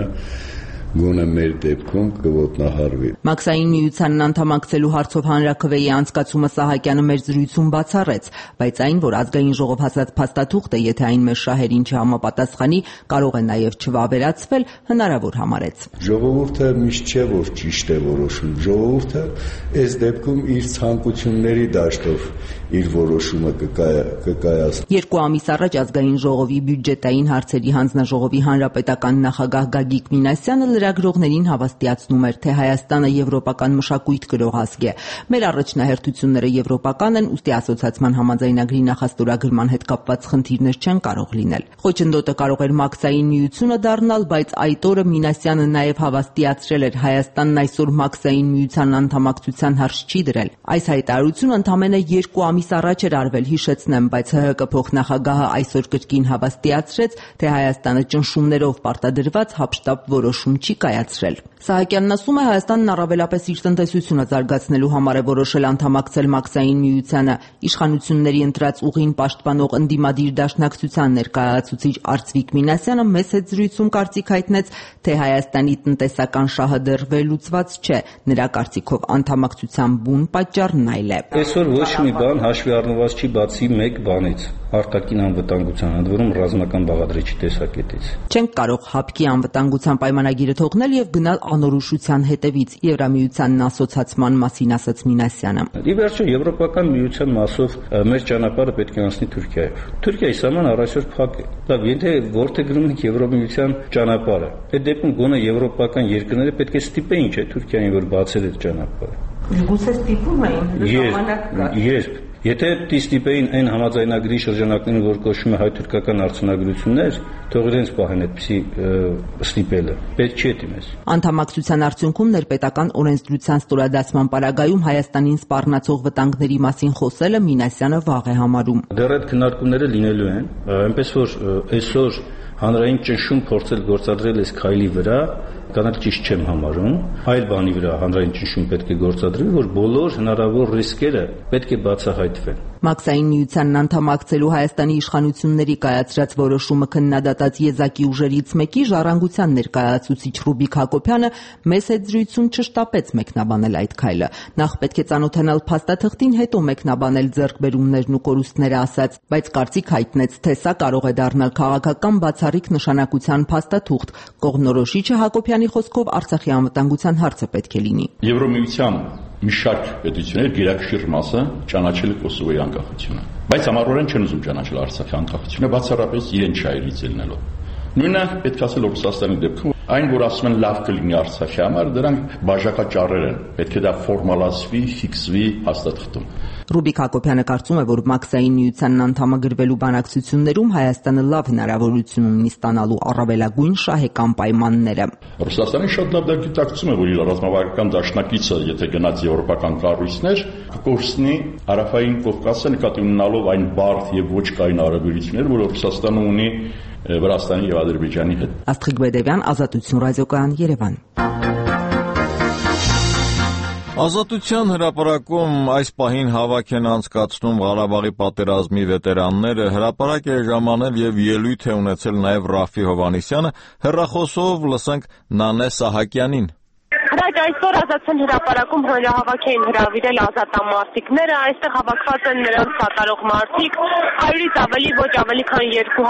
գոնե մեր դեպքում կոտնահարվի։ Մաքսային միությանն անդամակցելու հարցով հանրաքվեի անցկացումը Սահակյանը մեր զրույցում բացառեց, բայց այն, որ ազգային ժողով հասած փաստաթուղթը, եթե այն մեր շահերին չհամապատասխանի, կարող է նաև չվավերացվել, հնարավոր համարեց։ Ժողովուրդը միշտ չէ, որ ճիշտ է որոշում։ Ժողովուրդը այս դեպքում իր ցանկությունների դաշտով իր որոշումը կկայացնի։ 2 ամիս առաջ ազգային ժողովի բյուջետային հարցերի հանձնաժողովի հանրապետական նախագահ Գագիկ Մինասյանը լրագրողներին հավաստիացնում էր, թե Հայաստանը եվրոպական մշակույթ կրող ազգ է։ Մեր առաջնահերթությունները եվրոպական են, ուստի ասոցիացման համաձայնագրի նախաստորագրման հետ կապված խնդիրներ չեն կարող լինել։ Խոչընդոտը կարող էր մաքսային միությունը դառնալ, բայց այդ օրը Մինասյանը նաև հավաստիացրել էր, Հայաստանն այսօր մաքսային միության անդամակցության հարց չի դրել։ Այս հայտարարությունը ընդամենը 2 ամիս առաջ էր արվել, հիշեցնեմ, բայց ՀՀԿ փոխնախագահը այսօր կրկին հավաստիացրեց, թե Հայաստանը ճնշումներով պարտադրված հապշտապ որոշում չի կայացրել։ Սահակյանն ասում է, Հայաստանն առավելապես իր տնտեսությունը զարգացնելու համար է որոշել անդամակցել մաքսային միությանը։ Իշխանությունների ընտրած ուղին պաշտպանող ընդդիմադիր դաշնակցության ներկայացուցիչ Արծվիկ Մինասյանը մեծ հետ զրույցում կարծիք հայտնեց, թե Հայաստանի տնտեսական շահը դեռ վերլուծված չէ։ Նրա կարծիքով անդամակցության բուն պատճառն այլ է։ Այսօր ոչ մի բան հաշվի առնված չի բացի մեկ բանից՝ արտաքին անվտանգության, ընդ որում ռազմական բաղադրիչի տեսակետից։ Չենք կարող ՀԱՊԿ-ի անվտանգության պայմանագիրը թողնել եւ գնալ անորոշության հետևից, Եվրամիությանն ասոցացման մասին ասաց Մինասյանը։ Ի վերջո Եվրոպական միության մասով մեր ճանապարհը պետք է անցնի Թուրքիայով։ Թուրքիայի սահման առայժմ փակ է։ Լավ, եթե որտեղ գնում ենք Եվրամիության ճանապարհը, այդ դեպքում գոնե եվրոպական երկրները պետք է ստիպեին, չէ՞, Թուրքիային, որ բացել այդ ճանապարհը։ Գուցե ստիպում էին, ժամանակ կա։ Երբ Եթե ստիպեին այն համաձայնագրի շրջանակներում, որ կոչվում է հայ-թուրքական արձանագրություններ, թող իրենց պահեն այդպիսի ստիպելը։ Պետք չի դիմես։ Անդամակցության արդյունքում ներպետական օրենսդրության ստորադասման պարագայում Հայաստանին սպառնացող վտանգների մասին խոսելը Մինասյանը վաղ է համարում։ Դեռ այդ քննարկումները լինելու են, այնպես որ այսօր հանրային ճնշում փորձել գործադրել այս քայլի վրա կանալ ճիշտ չեմ համարում, այլ բանի վրա հանրային ճնշում պետք է գործադրվի, որ բոլոր հնարավոր ռիսկերը պետք է բացահայտվեն։ Մաքսային միությանն անդամակցելու Հայաստանի իշխանությունների կայացրած որոշումը քննադատած եզակի ուժերից մեկի Ժառանգության ներկայացուցիչ Ռուբիկ Հակոբյանը մեծ հետ զրույցում չշտապեց մեկնաբանել այդ քայլը։ Նախ պետք է ծանոթանալ փաստաթղթին, հետո մեկնաբանել ձեռքբերումներն ու կորուստները ասաց, բայց կարծիք հայտնեց, թե սա կարող է դառնալ քաղաքական բացառիկ նշանակության փաստաթուղթ։ Կողմնորոշիչը Հակոբյանի խոսքով Արցախի անվտանգության հարցը պետք է լինի։ Եվրոմիության մի շարք պետություններ գերակշիռ մասը ճանաչել է Կոսովոյի անկախությունը, բայց համառորեն չեն ուզում ճանաչել Արցախի անկախությունը, բացառապես իրեն շահերից ելնելով։ Նույնը պետք է ասել Ռուսաստանի դեպքում, այն որ ասում են լավ կլինի Արցախի համար, դրանք բաժակաճառեր են, պետք է դա ֆորմալացվի, ֆիքսվի հաստատվում։ Ռուբիկ Հակոբյանը կարծում է, որ Մաքսային միությանն անդամագրվելու բանակցություններում Հայաստանը լավ հնարավորություն ունի ստանալու առավելագույն շահեկան պայմանները։ Ռուսաստանը շատ լավ գիտակցում է, որ իր ռազմավարական դաշնակիցը, եթե գնաց եվրոպական կառույցներ, կկորցնի Հարավային Կովկասը նկատի ունենալով այն բարդ եւ ոչ կայուն հարաբերությունները, որ Ռուսաստանը ունի Վրաստանի եւ Ադրբեջանի հետ։ Աստղիկ Բեդևյան, Ազատություն ռադիոկայան, Երևան։ Ազատության հրապարակում այս պահին հավաք են անցկացնում Ղարաբաղի պատերազմի վետերանները, հրապարակ է ժամանել եւ ելույթ է ունեցել նաեւ Ռաֆի Հովհաննիսյանը, հեռախոսով լսենք Նանե Սահակյանին։ Այսօր Ազատության հրապարակում հանրահավաք էին հրավիրել ազատամարտիկները, այստեղ հավաքված են նրանց սատարող մարդիկ, 100-ից ավելի, ոչ ավելի քան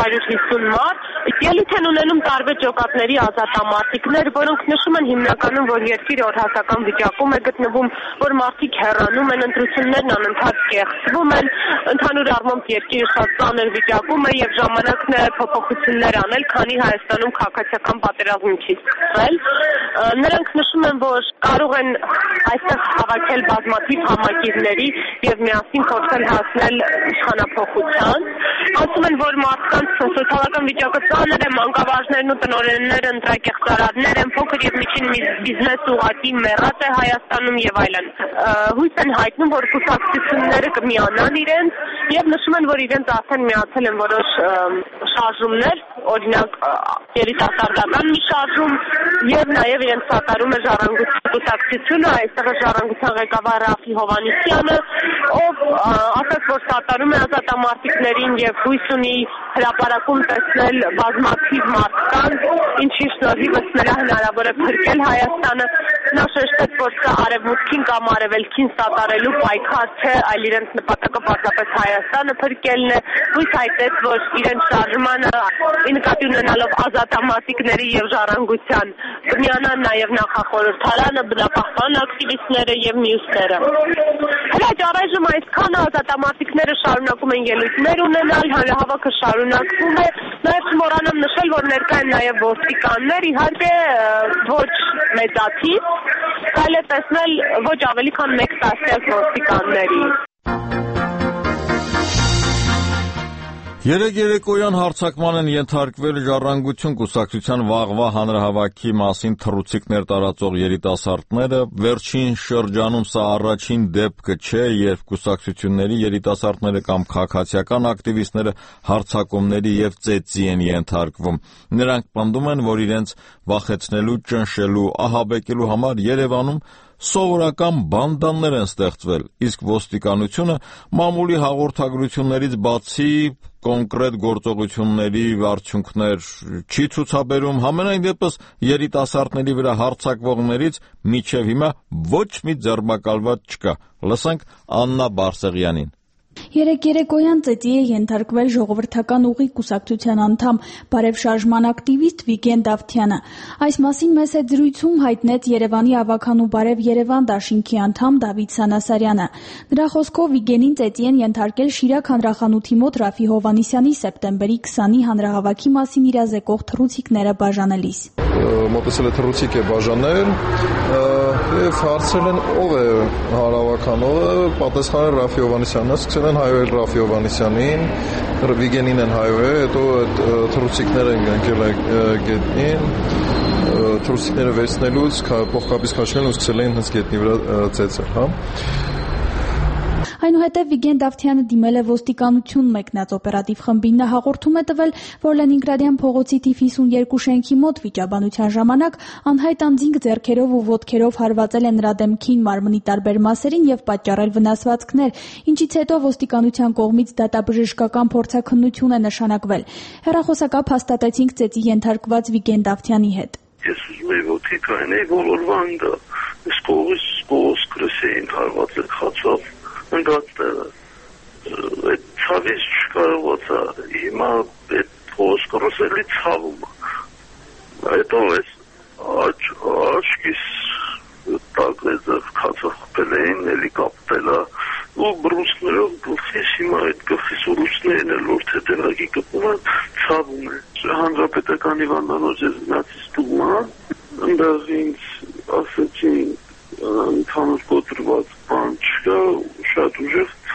250 մարդ։ Ելույթ են ունենում տարբեր ջոկատների ազատամարտիկներ, որոնք նշում են հիմնականում, որ երկիրը օրհասական վիճակում է գտնվում, որ մարդիկ հեռանում են, ընտրություններն անընդհատ կեղծվում են, ընդհանուր առմամբ երկիրը շատ ծանր վիճակում է եւ ժամանակն է փոփոխություններ անել, քանի Հայաստանում քաղաքացիական պատերազմի չի սկսվել։ Նրանք նշում են, որ կարող են այստեղ հավաքել բազմաթիվ համակիրների եւ միասին փորձել հասնել իշխանափոխության։ Ասում են, որ մարդկանց սոցիալական վիճակը ծանր է, մանկավարժներն ու տնօրենները ընտրակեղծարարներ են, փոքր եւ միջին բիզնես ուղղակի մեռած է Հայաստանում եւ այլն։ Հույս են հայտնում, որ կուսակցությունները կմիանան իրենց եւ նշում են, որ իրենց արդեն միացել են որոշ շարժումներ, օրինակ երիտասարդական մի շարժում եւ նաեւ իրենց սատարում է Ժառանգության կուսակցությունը, այստեղ է Ժառանգության ղեկավար Ռաֆի Հովհաննիսյանը, ով ասաց, որ սատարում է ազատամարտիկներին եւ հույս ունի հրապարակում տեսնել բազմաթիվ մարդկանց, ինչի շնորհիվ նրա հնարավոր է փրկել Հայաստանը։ Նա շեշտեց, որ սա արևմուտքին կամ արևելքին սատարելու պայքար չէ, այլ իրենց նպատակը պարզապես Հայաստանը փրկելն է։ Հույս հայտեց, որ իրենց շարժմանը նկատի ունենալով ազատամարտիկների եւ Ժառանգության կմիանան նաեւ նախախորհրդարանը, բնապահպան ակտիվիստները եւ մյուսները։ Հենց առայժմ այսքանը ազատամարտիկները շարունակում են ելույթներ ունենալ, հանրահավաքը շարունակվում է։ Նաեւ չմոռանամ նշել, որ ներկա են նաեւ ոստիկաններ, իհարկե ոչ մեծաթիվ, կարելի է տեսնել ոչ ավելի քան 1 տասնյակ ոստիկանների։ Երեկ երեկոյան հարձակման են ենթարկվել Ժառանգություն կուսակցության վաղվա հանրահավաքի մասին թռուցիկներ տարածող երիտասարդները, վերջին շրջանում սա առաջին դեպքը չէ, երբ կուսակցությունների երիտասարդները կամ քաղաքացիական ակտիվիստները հարձակումների եւ ծեծի են ենթարկվում։ Նրանք պնդում են, որ իրենց վախեցնելու, ճնշելու, ահաբեկելու համար Երևանում սովորական բանդաներ են ստեղծվել, իսկ ոստիկանությունը մամուլի հաղորդագրություններից բացի կոնկրետ գործողությունների արդյունքներ չի ցուցաբերում, համենայն դեպս երիտասարդների վրա հարձակվողներից մինչև հիմա ոչ մի ձեռնարկված չկա։ Լսենք Աննա Բարսեղյանին։ Երեկ երեկոյան ծեծի է ենթարկվել ժողովրդական ուղի կուսակցության անդամ բարևշարժման ակտիվիստ Վիգեն Դավթյանը։ Այս մասին մեծ զրույցում հայտնեց Երևանի ավականու Բարև Երևան դաշինքի անդամ Դավիթ Սանասարյանը։ Նրա խոսքով Վիգենին ծեծի են ենթարկել Շիրակ հանրախանութի մոտ Ռաֆի Հովհաննիսյանի սեպտեմբերի 20-ի հանրահավաքի մասին իրազեկող թռուցիկները բաժանելիս։ Մոտեցել է թռուցիկ է բաժանել եւ հարցրել են ով է հանրահավականողը, պատասխանել Ռաֆի Հովհաննիսյանն է, սկսել են հայոյել Ռաֆի Հովհաննիսյանին, Վիգենին են հայոյել, հետո այդ թռուցիկները ընկել գետնին, թռուցիկները վերցնելուց փողկապից քաշել ու սկսել են հենց գետնի վրա ծեծել, հա։ Այնուհետև Վիգեն Դավթյանը դիմել է ոստիկանություն մեկնած օպերատիվ խմբին։ Նա հաղորդում է տվել, որ Լենինգրադյան փողոցի թիվ 52 շենքի մոտ վիճաբանության ժամանակ անհայտ անձինք ձեռքերով ու ոտքերով հարվածել են նրա դեմքին, մարմնի տարբեր մասերին եւ պատճառել վնասվածքներ, ինչից հետո ոստիկանության կողմից դատաբժշկական փորձաքննություն է նշանակվել։ Հեռախոսակապ հաստատեցինք ծեծի ենթարկված Վիգեն Դավթյանի հետ։ Ես ուզում եմ ոտքի կանեի բոլորվան դա, ես կողոս կրսեին հարվածել խացավ ընդհատները, այդ ցավից չկարողացա, հիմա այդ փոսկրոսելի ցավում, հետո ես աչքիս տակնեզև կացախպել էին, էլի կապտելա, ու բրուսներով գլխիս, հիմա այդ գլխիս ուրուսներն էլ որ թետերագի կպում են, ցավում է, հանրապետական հիվանդանոց ես գնացիս տուման, ընդեղ ինձ ասեցին ընդհանուր կոտրված բան չկա, շատ ուժեղ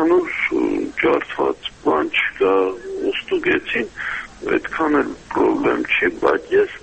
ընդհանուր ջարդված բան չկա, ուստուգեցին, այդքան էլ պրոբլեմ չի, բայց ես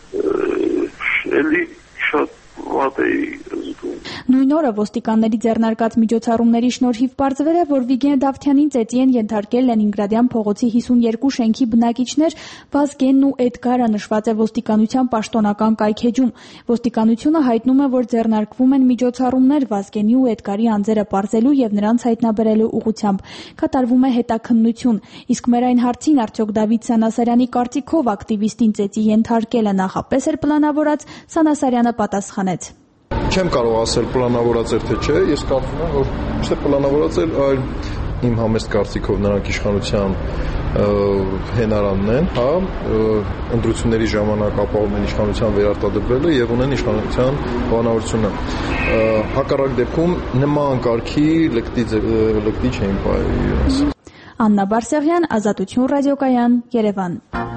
էլի շատ վատ էի զգում։ Նույն օրը ոստիկանների ձեռնարկած միջոցառումների շնորհիվ պարզվել է, որ Վիգեն Դավթյանին ծեծի են ենթարկել Լենինգրադյան փողոցի 52 շենքի բնակիչներ, Վազգենն ու Էդգարը նշված է ոստիկանության պաշտոնական կայքեջում։ Ոստիկանությունը հայտնում է, որ ձեռնարկվում են միջոցառումներ Վազգենի ու Էդգարի անձերը պարզելու եւ նրանց հայտնաբերելու ուղղությամբ։ Կատարվում է հետաքննություն, իսկ մեր այն հարցին արդյոք Դավիթ Սանասարյանի կարծիքով ակտիվիստին ծեծի ենթարկելը նախապես էր պլանավորած, Սանասարյանը պատասխանեց. Չեմ կարող ասել պլանավորած էր թե չէ, ես կարծում եմ, որ չէ պլանավորած էր, այլ իմ համեստ կարծիքով նրանք իշխանության հենարանն են, հա, ընտրությունների ժամանակ ապահովում են իշխանության վերարտադրվելը եւ ունեն իշխանության հովանավորությունը։ Հակառակ դեպքում նման կարգի լկտի չէին պահի։ Աննա Բարսեղյան, Ազատություն ռադիոկայան, Երևան։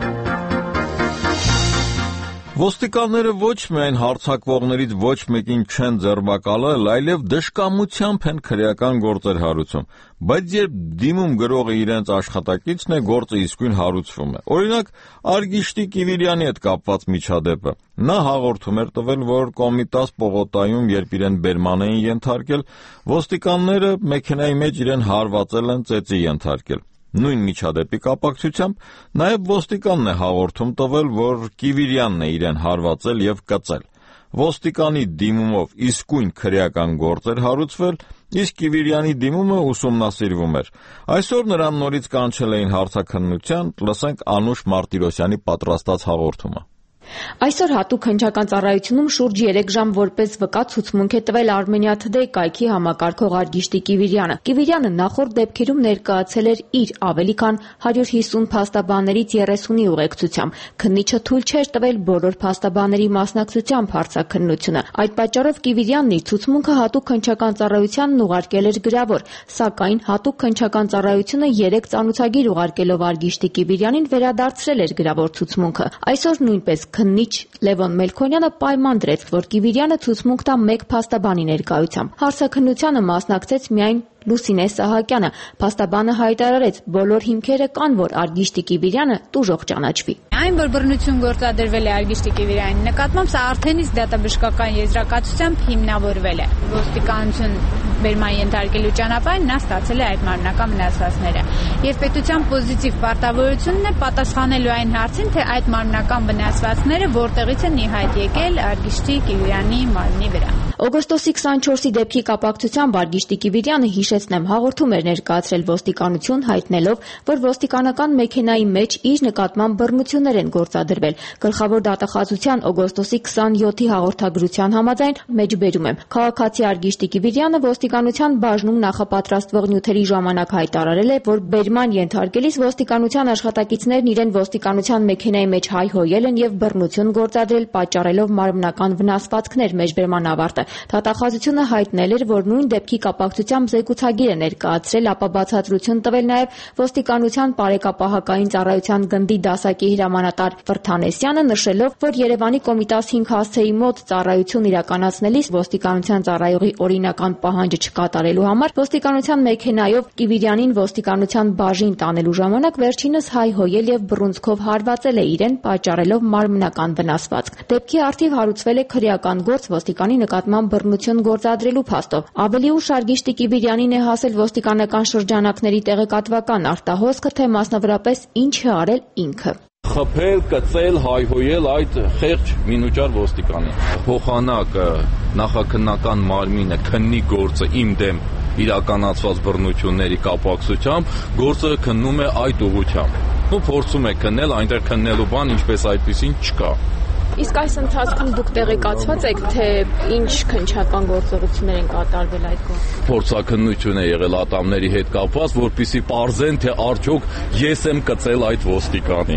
Ոստիկանները ոչ միայն հարձակվողներից ոչ մեկին չեն ձերբակալել, այլև դժկամությամբ են քրեական գործեր հարուցում, բայց երբ դիմում գրողը իրենց աշխատակիցն է, գործը իսկույն հարուցվում է։ Օրինակ, Արգիշտի Կիվիրյանի հետ կապված միջադեպը։ Նա հաղորդում էր տվել, որ Կոմիտաս պողոտայում, երբ իրեն բերման էին ենթարկել, ոստիկանները մեքենայի մեջ իրեն հարվածել են, ծեծի ենթարկել։ Նույն միջադեպի կապակցությամբ նաև ոստիկանն է հաղորդում տվել, որ Կիվիրյանն է իրեն հարվածել եւ կծել։ Ոստիկանի դիմումով իսկույն քրեական գործ էր հարուցվել, իսկ Կիվիրյանի դիմումը ուսումնասիրվում էր։ Այսօր նրան նորից կանչել էին հարցաքննության, լսենք Անուշ Մարտիրոսյանի պատրաստած հաղորդումը։ Այսօր հատուկ հնչական ծառայությունում շուրջ 3 ժամ որպես վկա ցուցմունք է տվել Armenia Today կայքի համակարգող Արգիշտի Կիվիրյանը։ Կիվիրյանը նախորդ դեպքերում ներկայացել էր իր ավելի քան 150 փաստաբաններից 30-ի ուղեկցությամբ։ Քննիչը թույլ չէր տվել բոլոր փաստաբանների մասնակցությամբ հարցաքննությունը։ Այդ պատճառով Կիվիրյանն իր ցուցմունքը հատուկ հնչական ծառայությանն ուղարկել էր գրավոր, սակայն հատուկ հնչական ծառայությունը 3 ծանոթագիր ուղարկելով Արգիշտի Կիվիրյանին վերադարձրել էր գրավոր ցուցմունքը։ Այսօր նույնպես քննիչ Լևոն Մելքոնյանը պայման դրեց, որ Կիվիրյանը ցուցմունք տա 1 փաստաբանի ներկայությամբ։ Հարցաքննությանը մասնակցեց միայն Լուսինե Սահակյանը։ Փաստաբանը հայտարարեց, բոլոր հիմքերը կան, որ Արգիշտի Կիվիրյանը տուժող ճանաչվի։ Այն, որ բռնություն գործադրվել է Արգիշտի Կիվիրյանի նկատմամբ, սա արդեն իսկ դատաբժշկական եզրակացությամբ հիմնավորվել է։ Ոստիկանություն բերման ենթարկելու ճանապարհին նա ստացել է այդ մարմնական վնասվածքները։ Եվ պետության պոզիտիվ պարտավորությունն է պատասխանելու այն հարցին, թե այդ մարմնական վնասվածքները որտեղից են ի հայտ եկել Արգիշտի Կիվիրյանի մարմնի վրա։ Օգոստոսի 24-ի դեպքի կապակցությամբ Արգիշտի Կիվիրյանը հիշեցնեմ հաղորդում էր ներկայացրել ոստիկանություն հայտնելով, որ ոստիկանական մեքենայի մեջ իր նկատմամբ բռնություններ են գործադրվել։ Գլխավոր դատախազության օգոստոսի 27-ի հաղորդագրության համաձայն մեջբերում եմ։ Քաղաքացի Արգիշտի Կիվիրյանը ոստիկանության բաժնում նախապատրաստվող նյութերի ժամանակ հայտարարել է, որ բերման ենթարկելիս ոստիկանության աշխատակիցներն իրեն ոստիկանության մեքենայի մեջ հայհոյել են եւ բռնություն գործադրել, պատճառելով մարմնական վնասվածքներ մեջբերման ավարտը։ Դատախազությունը հայտնել էր, որ նույն դեպքի կապակցությամբ զեկուցագիր է ներկայացրել, ապա բացատրություն տվել նաև ոստիկանության բարեկապահական ծառայության գնդի դասակի հրամանատար Վրթանեսյանը, նշելով, որ Երևանի Կոմիտաս 5 հասցեի մոտ ծառայություն իրականացնելիս ոստիկանության ծառայողի օրինական պահանջը չկատարելու համար ոստիկանության մեքենայով Կիվիրյանին ոստիկանության բաժին տանելու ժամանակ վերջինս հայհոյել եւ բռունցքով հարվածել է իրեն, պատճառելով մարմնական վնասվածք։ Դեպքի առթիվ հարուցվել է քրեական գործ ոստիկանի նկատմամբ բռնություն գործադրելու փաստով։ Ավելի ուշ Արգիշտի Կիվիրյանին է հասել ոստիկանական շրջանակների տեղեկատվական արտահոսքը, թե մասնավորապես ինչ է արել ինքը։ Խփել, կծել, հայհոյել այդ խեղճ մինուճար ոստիկանին։ Փոխանակ նախաքննական մարմինը քննի գործը իմ դեմ իրականացված բռնությունների կապակցությամբ, գործը քննում է այդ ուղղությամբ։ Ու փորձում է քննել, այնտեղ քննելու բան ինչպես այդպեսին չկա։ Իսկ այս ընթացքում դուք տեղեկացված եք, թե ինչ քննչական գործողություններ են կատարվել այդ գործում։ Փորձաքննություն է եղել ատամների հետ կապված, որպեսզի պարզեն, թե արդյոք ես եմ կծել այդ ոստիկանին։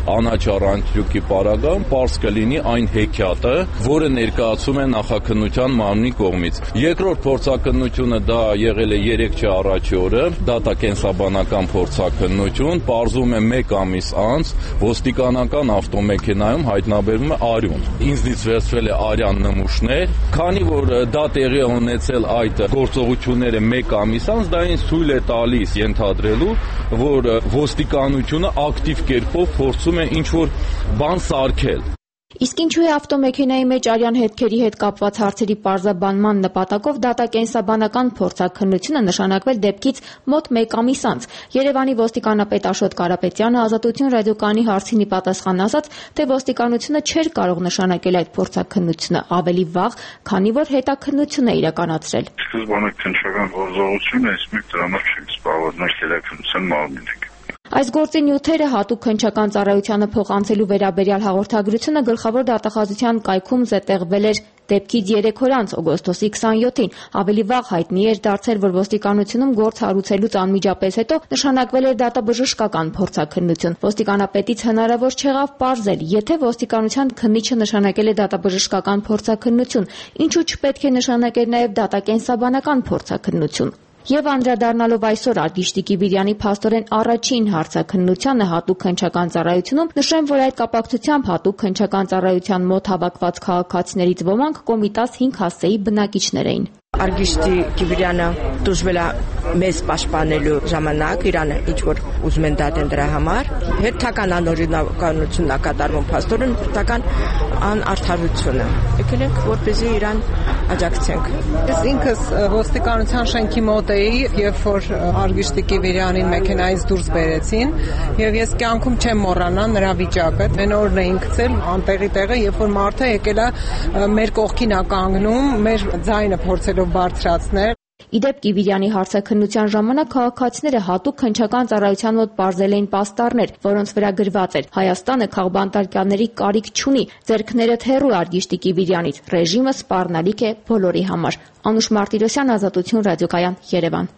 անաչառանջյուկի պարագայում պարզ կլինի այն հեքիաթը, որը ներկայացում է նախաքննության մարմնի կողմից։ Երկրորդ փորձաքննությունը դա եղել է 3-ը առաջի օրը, դատակենսաբանական փորձաքննություն, պարզում է 1 ամիս անց ոստիկանական ավտոմեքենայում հայտնաբերվում է արյուն։ Ինձնից վերցվել է արյան նմուշներ, քանի որ դա տեղի է ունեցել այդ գործողությունները 1 ամիս անց, դա ինձ թույլ է տալիս ենթադրելու, որ ոստիկանությունը ակտիվ կերպով փորձում է ինչ-որ բան սարքել։ Իսկ ինչու է ավտոմեքենայի մեջ արյան հետքերի հետ կապված հարցերի պարզաբանման նպատակով դատակենսաբանական փորձաքննությունը նշանակվել դեպքից մոտ 1 ամիս անց։ Երևանի ոստիկանապետ Աշոտ Կարապետյանը Ազատություն ռադիոկայանի հարցինի պատասխան ասաց, թե ոստիկանությունը չէր կարող նշանակել այդ փորձաքննությունը ավելի վաղ, քանի որ հետաքննություն է իրականացրել։ Սկզբանե քննչական գործողություն է, իսկ մենք դրա համար չենք զբաղված, մեր հետաքննության մարմին ենք։ Այս գործի նյութերը հատուկ քննչական ծառայությանը փոխանցելու վերաբերյալ հաղորդագրությունը գլխավոր դատախազության կայքում զետեղվել էր դեպքից 3 օր անց օգոստոսի 27-ին։ Ավելի վաղ հայտնի էր դարձել, որ ոստիկանությունում գործ հարուցելուց անմիջապես հետո նշանակվել էր դատաբժշկական փորձաքննություն։ Ոստիկանապետից հնարավոր չեղավ պարզել, եթե ոստիկանության քննիչը նշանակել է դատաբժշկական փորձաքննություն, ինչու չպետք է նշանակեր նաև դատակենսաբանական փորձաքննություն։ Եվ անդրադառնալով այսօր Արգիշտի Կիբիրյանի փաստորեն առաջին հարցաքննությանը հատուկ քննչական ծառայությունում, նշեմ, որ այդ կապակցությամբ հատուկ քննչական ծառայության մոտ հավաքված քաղաքացիներից ոմանք Կոմիտաս 5 հասցեի բնակիչներ էին։ Արգիշտի Կիբիրյանը դժվել է մեզ պաշտպանելու ժամանակ, իրանը ինչ որ ուզում են դատեն դրա համար, հերթական անօրինականությունն է կատարվում փաստորեն, հերթական անարդարությունը։ Եկել ենք, որպեսզի իրան աջակցենք։ Ես ինքս ոստիկանության շենքի մոտ էի, երբ որ Արգիշտի Կիբիրյանին մեքենայից դուրս բերեցին, եւ ես կյանքում չեմ մոռանա նրա վիճակը։ Այն օրն էինք գցել անտեղի տեղը, երբ որ մարդը եկել է մեր կողքին է կանգնում, մեր ձայնը փորձելով բարձրացնել։ Իդեպ Կիբիրյանի հարցաքննության ժամանակ քաղաքացիները հատուկ քննչական ծառայության մոտ պարզել էին պաստառներ, որոնց վրա գրված էր. Հայաստանը քաղբանտարկյանների կարիք չունի, ձեռքներդ հեռու Արգիշտի Կիբիրյանից, ռեժիմը սպառնալիք է բոլորի համար։ Անուշ Մարտիրոսյան, Ազատություն ռադիոկայան, Երևան։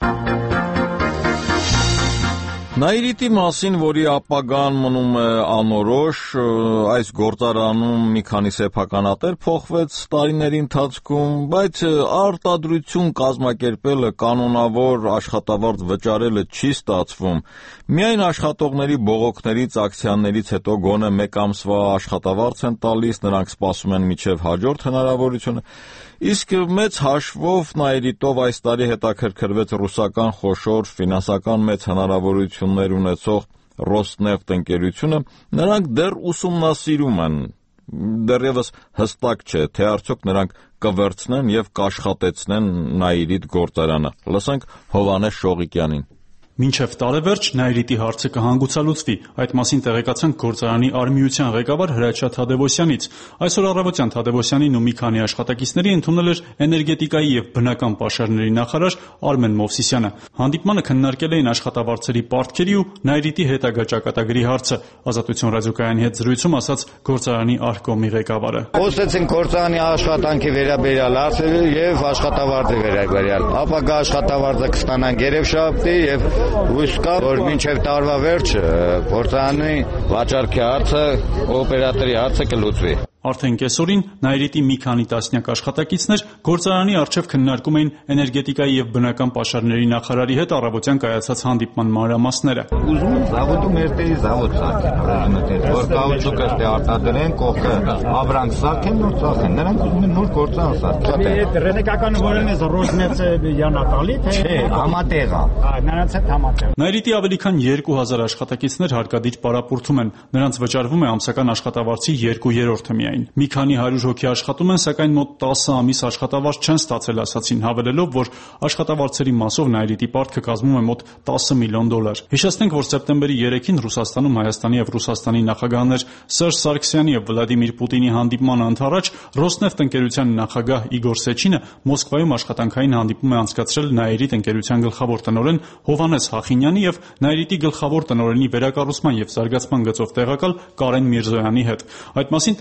Նաիրիտի մասին, որի ապագան մնում է անորոշ, այս գործարանում մի քանի սեփականատեր փոխվեց տարիների ընթացքում, բայց արտադրություն կազմակերպելը, կանոնավոր աշխատավարձ վճարելը չի ստացվում։ Միայն աշխատողների բողոքներից, ակցիաներից հետո գոնե 1 ամսվա աշխատավարձ են տալիս, նրանք սպասում են մինչև հաջորդ հնարավորությունը։ Իսկ մեծ հաշվով Նաիրիտով այս տարի հետաքրքրվեց ռուսական խոշոր ֆինանսական մեծ հնարավորություններ ունեցող Ռոսնեֆտ ընկերությունը, նրանք դեռ ուսումնասիրում են, դեռևս հստակ չէ, թե արդյոք նրանք կվերցնեն եւ կաշխատեցնեն Նաիրիտ գործարանը։ Լսենք Հովհաննես Շողիկյանին։ Մինչև տարեվերջ Նաիրիտի հարցը կհանգուցալուծվի, այդ մասին տեղեկացանք գործարանի արմիության ղեկավար Հրաչյա Թադևոսյանից։ Այսօր առավոտյան Թադևոսյանին ու մի քանի աշխատակիցների ընդունել էր էներգետիկայի եւ բնական պաշարների նախարար Արմեն Մովսիսյանը։ Հանդիպմանը քննարկել էին աշխատավարձերի պարտքերի ու Նաիրիտի հետագա ճակատագրի հարցը։ Ազատություն ռադիոկայանի հետ զրույցում ասաց գործարանի արկոմի ղեկավարը։ Խոսեցին գործարանի աշխատանքի վերաբերյալ հարցերը եւ աշխատավարձի վերաբերյալ։ Ապա աշխատավարձը կստանան երեւշաբթի եւ հույս կա, որ մինչև տարվա վերջը գործարանի վաճառքի հարցը, օպերատորի հարցը կլուծվի։ Արդեն կեսօրին Նաիրիտի մի քանի տասնյակ աշխատակիցներ գործարանի առջև քննարկում էին էներգետիկայի եւ բնական պաշարների նախարարի հետ առավոտյան կայացած հանդիպման մանրամասները։ Ուզում են զավոդը մեր տեղի զավոդ սարքեն, որ կաուչուկը ստե արտադրեն, կողքը ապրանք սարքեն, նոր ծախեն։ Նրանք ուզում են նոր գործարան սարքեն։ Ռենեկական որն է Ռոսնեֆտը յանատալի, թե համատեղ է։ Նրանց հետ համատեղ։ Նաիրիտի ավելի քան 2000 աշխատակիցներ հարկադիր պարապուրդում են։ Նրանց վճարվում է ամսական աշխատավարձի 2/3-ը միայն։ Մի քանի 100 հոգի աշխատում են, սակայն մոտ 10 ամիս աշխատավարձ չեն ստացել, ասացին, հավելելով, որ աշխատավարձերի մասով Նաիրիտի պարտքը կազմում է մոտ $10 միլիոն։ Հիշեցնենք, որ սեպտեմբերի 3-ին Ռուսաստանում Հայաստանի եւ Ռուսաստանի նախագահներ Սերժ Սարգսյանի եւ Վլադիմիր Պուտինի հանդիպման ընդառաջ Ռոսնեֆտ ընկերության նախագահ Իգոր Սեչինը Մոսկվայում աշխատանքային հանդիպում է անցկացրել Նաիրիտ ընկերության գլխավոր տնօրեն Հովհաննես Խախինյանի եւ Նաիրիտի գլխավոր տնօրենի վերակառուցման եւ զարգացման գծով տեղակալ Կարեն Միրզոյանի հետ։ Այդ մասին տեղեկացնում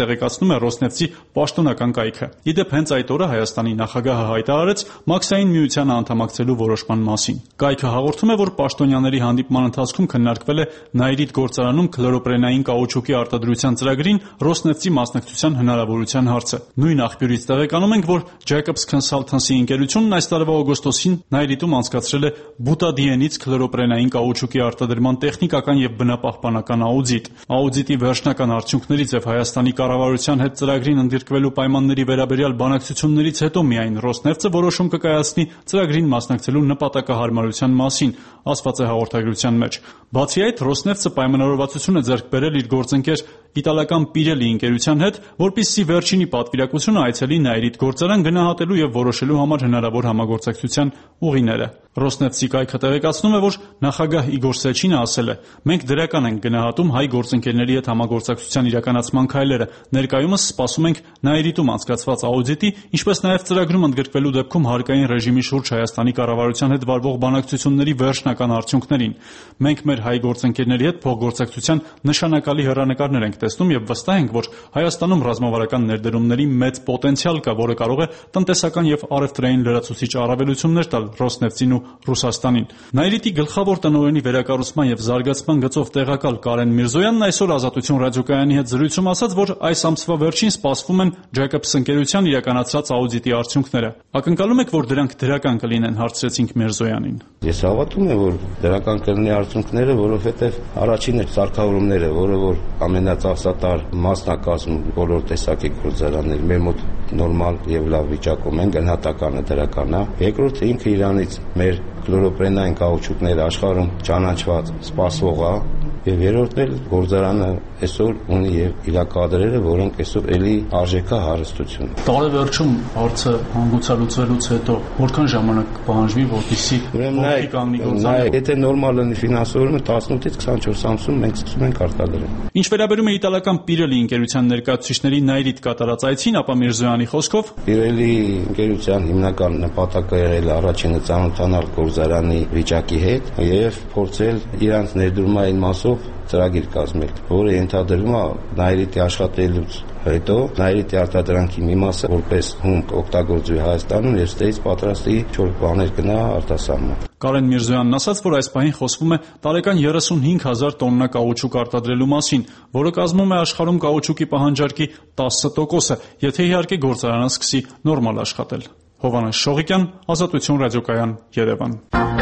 տեղեկացնում է Ռոսնեֆտի պաշտոնական կայքը։ Իդեպ հենց այդ օրը Հայաստանի նախագահը հայտարարեց Մաքսային միությանը անդամակցելու որոշման մասին։ Կայքը հաղորդում է, որ պաշտոնյաների հանդիպման ընթացքում քննարկվել է Նայրիտ գործարանում քլորոպրենային կաուչուկի արտադրության ծրագրին Ռոսնեֆտի մասնակցության հնարավորության հարցը։ Նույն աղբյուրից տեղեկանում ենք, որ Jacobs Consultancy ընկերությունն այս տարվա օգոստոսին Նայրիտում անցկացրել է բուտադիենից քլորոպրենային կաուչուկի արտադրման տեխնիկական եւ բնապահպանական աուդիտ։ Աուդիտի վերջնական արդյունքներից եւ Հայաստանի կառավարության հետ ծրագրին ընդգրկվելու պայմանների վերաբերյալ բանակցություններից հետո միայն Ռոսնեֆտը որոշում կկայացնի ծրագրին մասնակցելու նպատակահարմարության մասին, ասված է հաղորդագրության մեջ։ Բացի այդ, Ռոսնեֆտը պայմանավորվածություն է ձեռք բերել իր գործընկեր իտալական Pirelli ընկերության հետ, որպեսզի վերջինի պատվիրակությունը այցելի Նայրիտ գործարան գնահատելու եւ որոշելու համար հնարավոր համագործակցության ուղիները։ Ռոսնեֆտի կայքը տեղեկացնում է, որ նախագահ Իգոր Սեչինը ասել է. «Մենք դրական ենք գնահատում հայ գործընկերների հետ համագործակցության իրականացման քայլերը։ Ներկայումս սպասում ենք Նայրիտում անցկացված աուդիտի, ինչպես նաեւ ծրագրում ընդգրկվելու դեպքում հարկային ռեժիմի շուրջ Հայաստանի կառավարության հետ վարվող բանակցությունների վերջնական արդյունքներին։ Մենք մեր հայ գործընկերների հետ փոխգործակցության նշանակալի հեռանկարներ ենք տեսնում եւ վստահ ենք, որ Հայաստանում ռազմավարական ներդրումների մեծ պոտենցիալ կա, որը կարող է տնտեսական եւ առևտրային լրացուցիչ առավելություններ տալ Ռոսնեֆտին ու Ռուսաստանին»։ Նայրիտի գլխավոր տնօրենի վերակառուցման եւ զարգացման գծով տեղակալ Կարեն Միրզոյանն այսօր Ազատություն ռադիոկայանի հետ զրույցում ասաց, որ այս ամսվա վերջին սպասվում են Jacobs ընկերության իրականացրած աուդիտի արդյունքները։ Ակնկալում եք, որ դրանք դրական կլինեն, հարցրեցինք Միրզոյանին։ Ես հավատում եմ, որ դրական կլինի արդյունքները, որովհետեւ առաջինը սարքավորումները, որը որ ամենածախսատար մասնակազմում բոլոր տեսակի գործարաններ մեր մոտ նորմալ եւ լավ վիճակում են, գնահատականը դրական է։ Երկրորդը ինքը իրանից մեր քլորոպրենային կաուչուկները աշխարհում ճանաչված, սպասվող է, եւ երրորդն էլ գործարանը այսօր ունի եւ իր կադրերը, որոնք այսօր էլի արժեքա հարստություն։ Տարեվերջում հարցը հանգուցալուծվելուց հետո որքան ժամանակ կպահանջվի, որպեսզի ողջի կանգնի գործարանը։ Եթե նորմալ լինի ֆինանսավորումը 18-ից 24 ամսում մենք սկսում ենք արտադրել։ Ինչ վերաբերում է իտալական Pirelli ընկերության ներկայացուցիչների Նայրիտ կատարած այցին, ապա Միրզոյանի խոսքով Pirelli ընկերության հիմնական նպատակը եղել առաջինը ծանոթանալ գործարանի վիճակի հետ եւ փորձել իրանց ներդրումային մասով ծրագիր կազմել, որը ենթադրում է Նայրիտի աշխատելուց հետո Նայրիտի արտադրանքի մի մասը որպես հումք օգտագործվի Հայաստանում եւ ստեից պատրաստի 4 բաներ գնա արտասահման։ Կարեն Միրզոյանն ասաց, որ այս պահին խոսվում է տարեկան 35,000 տոննա կաուչուկ արտադրելու մասին, որը կազմում է աշխարհում կաուչուկի պահանջարկի 10%-ը, եթե իհարկե գործարանը սկսի նորմալ աշխատել։ Հովհաննես Շողիկյան, Ազատություն ռադիոկայան, Երևան։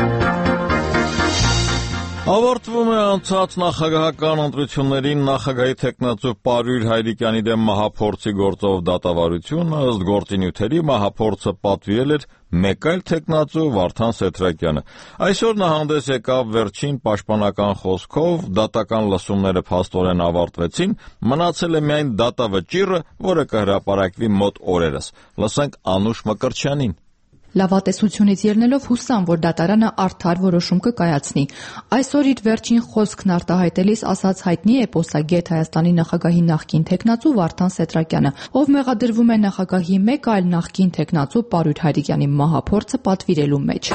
Ավարտվում է անցած նախագահական ընտրություններին նախագահի թեկնածու Պարույր Հայրիկյանի դեմ մահափորձի գործով դատավարությունը, ըստ գործինյութերի մահափորձը պատվիրել էր մեկ այլ թեկնածու Վարդան Սեթրակյանը։ Այսօր նա հանդես եկավ վերջին պաշտպանական խոսքով, դատական լսումները փաստորեն ավարտվեցին, մնացել է միայն դատավճիռը, որը կհրապարակվի մոտ օրերս։ Լսենք Անուշ Մկրտչյանին։ Լավատեսությունից ելնելով հուսամ, որ դատարանը արդար որոշում կկայացնի։ Այսօր իր վերջին խոսքն արտահայտելիս ասաց հայտնի էպոսագետ Հայաստանի նախագահի նախկին թեկնածու Վարդան Սեթրակյանը, ով մեղադրվում է նախագահի մեկ այլ նախկին թեկնածու Պարույր Հայրիկյանի մահափորձը պատվիրելու մեջ։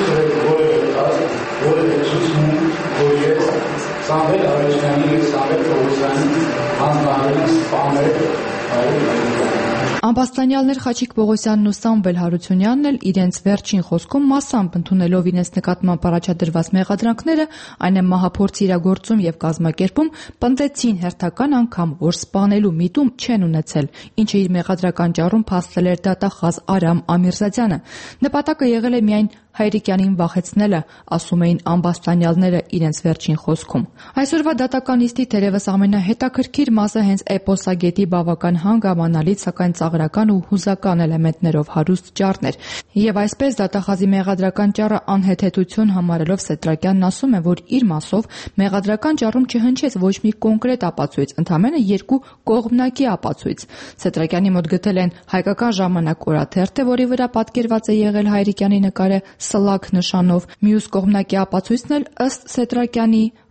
Ամբաստանյալներ Խաչիկ Պողոսյանն ու Սամվել Հարությունյանն էլ իրենց վերջին խոսքում մասամբ ընդունելով իրենց նկատմամբ առաջադրված մեղադրանքները, այն է մահափորձի իրագործում եւ կազմակերպում, պնդեցին հերթական անգամ, որ սպանելու միտում չեն ունեցել, ինչը իր մեղադրական ճառում փաստել էր դատախազ Արամ Ամիրզադյանը։ Նպատակը եղել է միայն Հայրիկյանին վախեցնելը, ասում էին ամբաստանյալները իրենց վերջին խոսքում։ Այսօրվա դատական նիստի թերևս ամենահետաքրքիր մասը հենց էպոսագետի բավական հանգամանալից, սակայն ծաղրական ու հուզական էլեմենտներով հարուստ ճառն էր։ Եվ այսպես դատախազի մեղադրական ճառը անհեթեթություն համարելով Սեթրակյանն ասում է, որ իր մասով մեղադրական ճառում չհնչեց ոչ մի կոնկրետ ապացույց, ընդամենը 2 կողմնակի ապացույց։ Սեթրակյանի մոտ գտել են Հայկական ժամանակ օրաթերթը, որի վրա պատկերված է եղել Հայրիկյանի նկարը սլաք նշանով, մյուս կողմնակի ապացույցն էլ ըստ Սեթրակյանի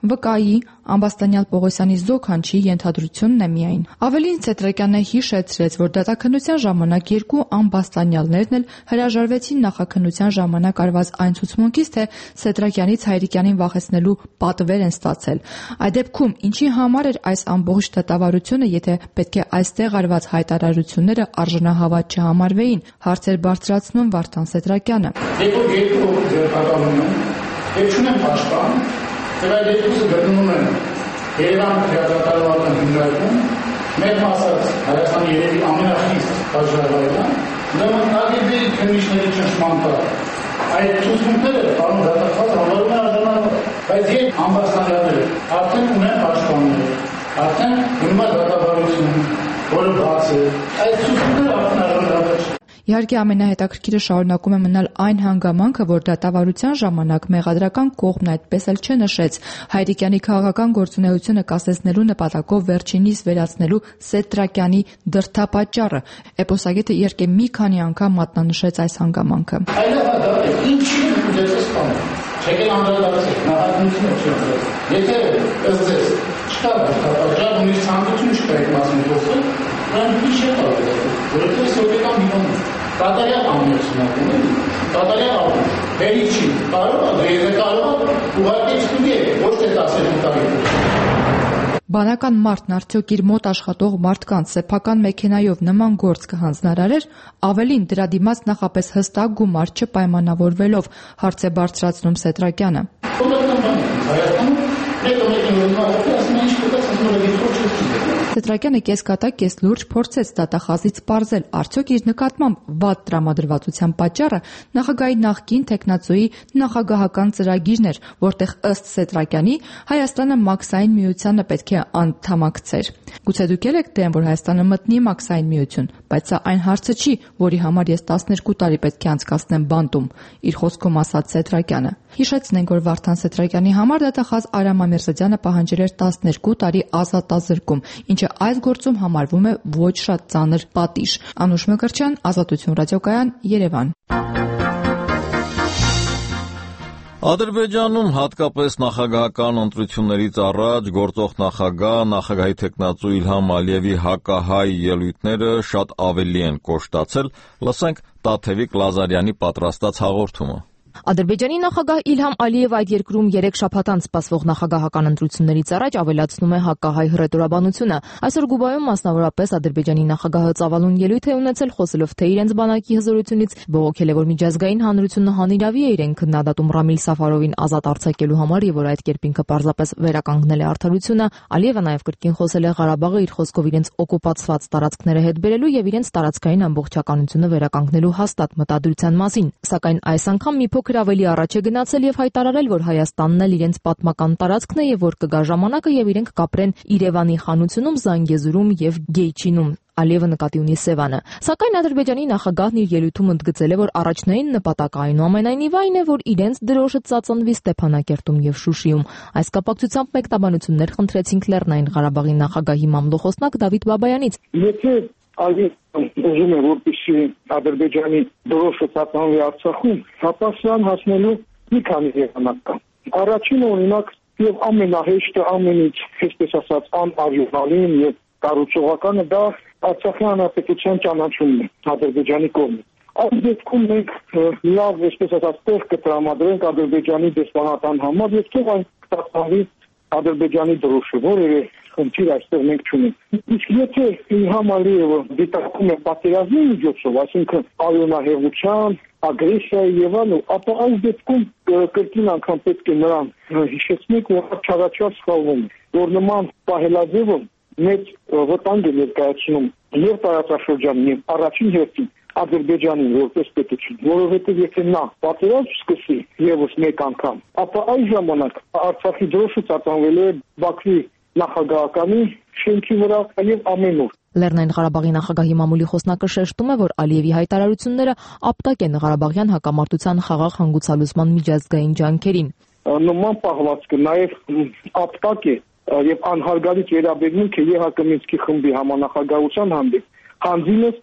վկայի Ամբաստանյալ Պողոսյանի զոքանչի ենթադրությունն է միայն։ Ավելին Սետրակյանն հիշեցրեց, որ դատաքննության ժամանակ երկու ամբաստանյալներն էլ հրաժարվեցին նախաքննության ժամանակ արված այն ցուցմունքից, թե Սետրակյանից Հայրիկյանին վախեցնելու պատվեր են ստացել։ Այդ դեպքում ինչի համար էր այս ամբողջ դատավարությունը, եթե պետք է այստեղ արված հայտարարությունները արժանահավատ չհամարվեին, հարցեր բարձրացնում Վարդան Սետրակյանը։ Երբ երկու ձերբակալում են, եւ չունեն պաշտպան, դրա երկուսը գտնվում են Երևան քրեատարական հիմնարկում, մեր մասած Հայաստանի երևի ամենախիստ բաժանվայրը, ուրեմն ԱԳԲ-ի քննիչների ճնշման տակ այդ ցուցմունքները բանում դատախազ համարում են արժանանալ, բայց երբ ամբաստանյալները արդեն ունեն պաշտպաններ, արդեն հիմա դատավարություն, որը բաց է, այդ ցուցմունքները արդեն արժանանալ չեն։ Իհարկե ամենահետաքրքիրը շարունակում է մնալ այն հանգամանքը, որ դատավարության ժամանակ մեղադրական կողմն այդպես էլ չնշեց Հայրիկյանի քաղաքական գործունեությունը կասեցնելու նպատակով վերջինիս վերացնելու Սետրակյանի դրդապատճառը։ Էպոսագետը իհարկե մի քանի անգամ մատնանշեց այս հանգամանքը։ Ինչի ուզեցես բանը։ Չեկել անդրադարձեք, նախաքննությունը չեղծել։ Եթե ըստ ձեզ չկա դրդապատճառ, ունի ցանկություն չկա այդ մասին խոսել, ուրեմն ինչ է կարող, որովհետև սովետական բինում կատարյալ ամենությունակում է, կատարյալ աղում, հերի չի, կարող է, դրեզը կարող է, ուղարկի չտուգի է, ոչ թե 12 տարի։ Բանական մարդն արդյոք իր մոտ աշխատող մարդկանց սեփական մեքենայով նման գործ կհանձնարարեր, ավելին դրա դիմաց նախապես հստակ գումար չպայմանավորվելով, հարց է բարձրացնում Սետրակյանը։ Սետրակյանը կեսկատակ կես լուրջ փորձեց դատախազից պարզել, արդյոք իր նկատմամբ վատ տրամադրվածության պատճառը նախագահի նախկին տեխնացուի նախագահական ծրագիրն էր, որտեղ ըստ Սետրակյանի Հայաստանը մաքսային միությանը պետք է անդամակցեր։ Գուցե դուք եք դեմ, որ Հայաստանը մտնի մաքսային միություն, բայց սա այն հարցը չի, որի համար ես 12 տարի պետք է անցկացնեմ բանտում, իր խոսքում ասաց Սետրակյանը։ Հիշեցնենք, որ Վարդան Սետրակյանի համար դատախազ Արամ Ամիրզադյանը պահանջել էր 12 տարի ազատազրկում, ինչը այս գործում համարվում է ոչ շատ ծանր պատիժ։ Անուշ Մկրտչյան, Ազատություն ռադիոկայան, Երևան։ Ադրբեջանում հատկապես նախագահական ընտրություններից առաջ գործող նախագահի տեխնացու Իլհամ Ալիևի հակահայ ելույթները շատ ավելի են կոշտացել, լսենք Տաթևիկ Լազարյանի պատրաստած հաղորդումը։ Ադրբեջանի նախագահ Իլհամ Ալիևը այդ երկրում 3 շաբաթ անց սպասվող նախագահական ընտրություններից առաջ ավելացնում է հակահայ հռետորաբանությունը։ Այսօր Գուբայում մասնավորապես Ադրբեջանի նախագահը ծավալուն ելույթ է ունեցել, խոսելով թե իրենց բանակի հզորությունից, բողոքել է, որ միջազգային հանրությունը հանիրավի է իրեն քննադատում Ռամիլ Սաֆարովին ազատ արձակելու համար եւ որ այդ կերպ ինքը պարզապես վերականգնել է արդարությունը։ Ալիևը նաեւ կրկին խոսել է Ղարաբաղը իր խոսքով իրենց օկուպացված տարածքները հետ բերելու եւ իրենց տարածքային ամբողջականությունը վերականգնելու հաստատ մտադրության մասին։ Սակայն այս անգամ մի փոքր ավելի առաջ է գնացել եւ հայտարարել, որ Հայաստանն էլ իրենց պատմական տարածքն է եւ որ կգա ժամանակը եւ իրենք կապրեն Երևանի խանությունում, Զանգեզուրում եւ Գեյչինում։ Ալիևը նկատի ունի Սևանը։ Սակայն Ադրբեջանի նախագահն իր ելույթում ընդգծել է, որ առաջնային նպատակը այնուամենայնիվ այն է, որ իրենց դրոշը ծածանվի Ստեփանակերտում եւ Շուշիում։ Այս կապակցությամբ մեկնաբանություններ խնդրեցինք Լեռնային Ղարաբաղի նախագահի մամլոխոսնակ Դավիթ Բաբայանից։ Եթե ուզում է որպեսզի Ադրբեջանի դրոշը ծածանվի Արցախում, ապա սրան հասնելու մի քանի եղանակ կա։ Առաջինը օրինակ եւ ամենահեշտը, ամենից այսպես ասած անարյունալին եւ կառուցողականը դա Արցախի հանրապետության ճանաչումն է Ադրբեջանի կողմից։ Այս դեպքում մենք լավ, այսպես ասած, տեղ կտրամադրենք Ադրբեջանի դեսպանատան համար եւ թող այն կտածանվի Ադրբեջանի դրոշը, որևէ խնդիր այստեղ մենք չունենք։ Իսկ եթե Իլհամ Ալիևը դիտարկում է պատերազմի միջոցով, այսինքն արյունահեղության, ագրեսիայի եւ այլն, ապա այս դեպքում կրկին անգամ պետք է նրան հիշեցնենք, որ չարաչար սխալվում է, որ նման պահելաձևը մեծ վտանգ է ներկայացնում եւ տարածաշրջանին եւ առաջին հերթին Ադրբեջանին որպես պետություն, որովհետև եթե նա պատերազմ սկսի եւս մեկ անգամ, ապա այս ժամանակ Արցախի դրոշը ծածանվելու է Բաքվի նախագահականի շենքի վրա եւ ամենուր։ Լեռնային Ղարաբաղի նախագահի մամուլի խոսնակը շեշտում է, որ Ալիևի հայտարարությունները ապտակ են ղարաբաղյան հակամարտության խաղաղ հանգուցալուծման միջազգային ջանքերին։ Նման պահվածքը նաեւ ապտակ է եւ անհարգալից վերաբերմունք է ԵՀԿ Մինսկի խմբի համանախագահության հանդեպ։ Հանձինս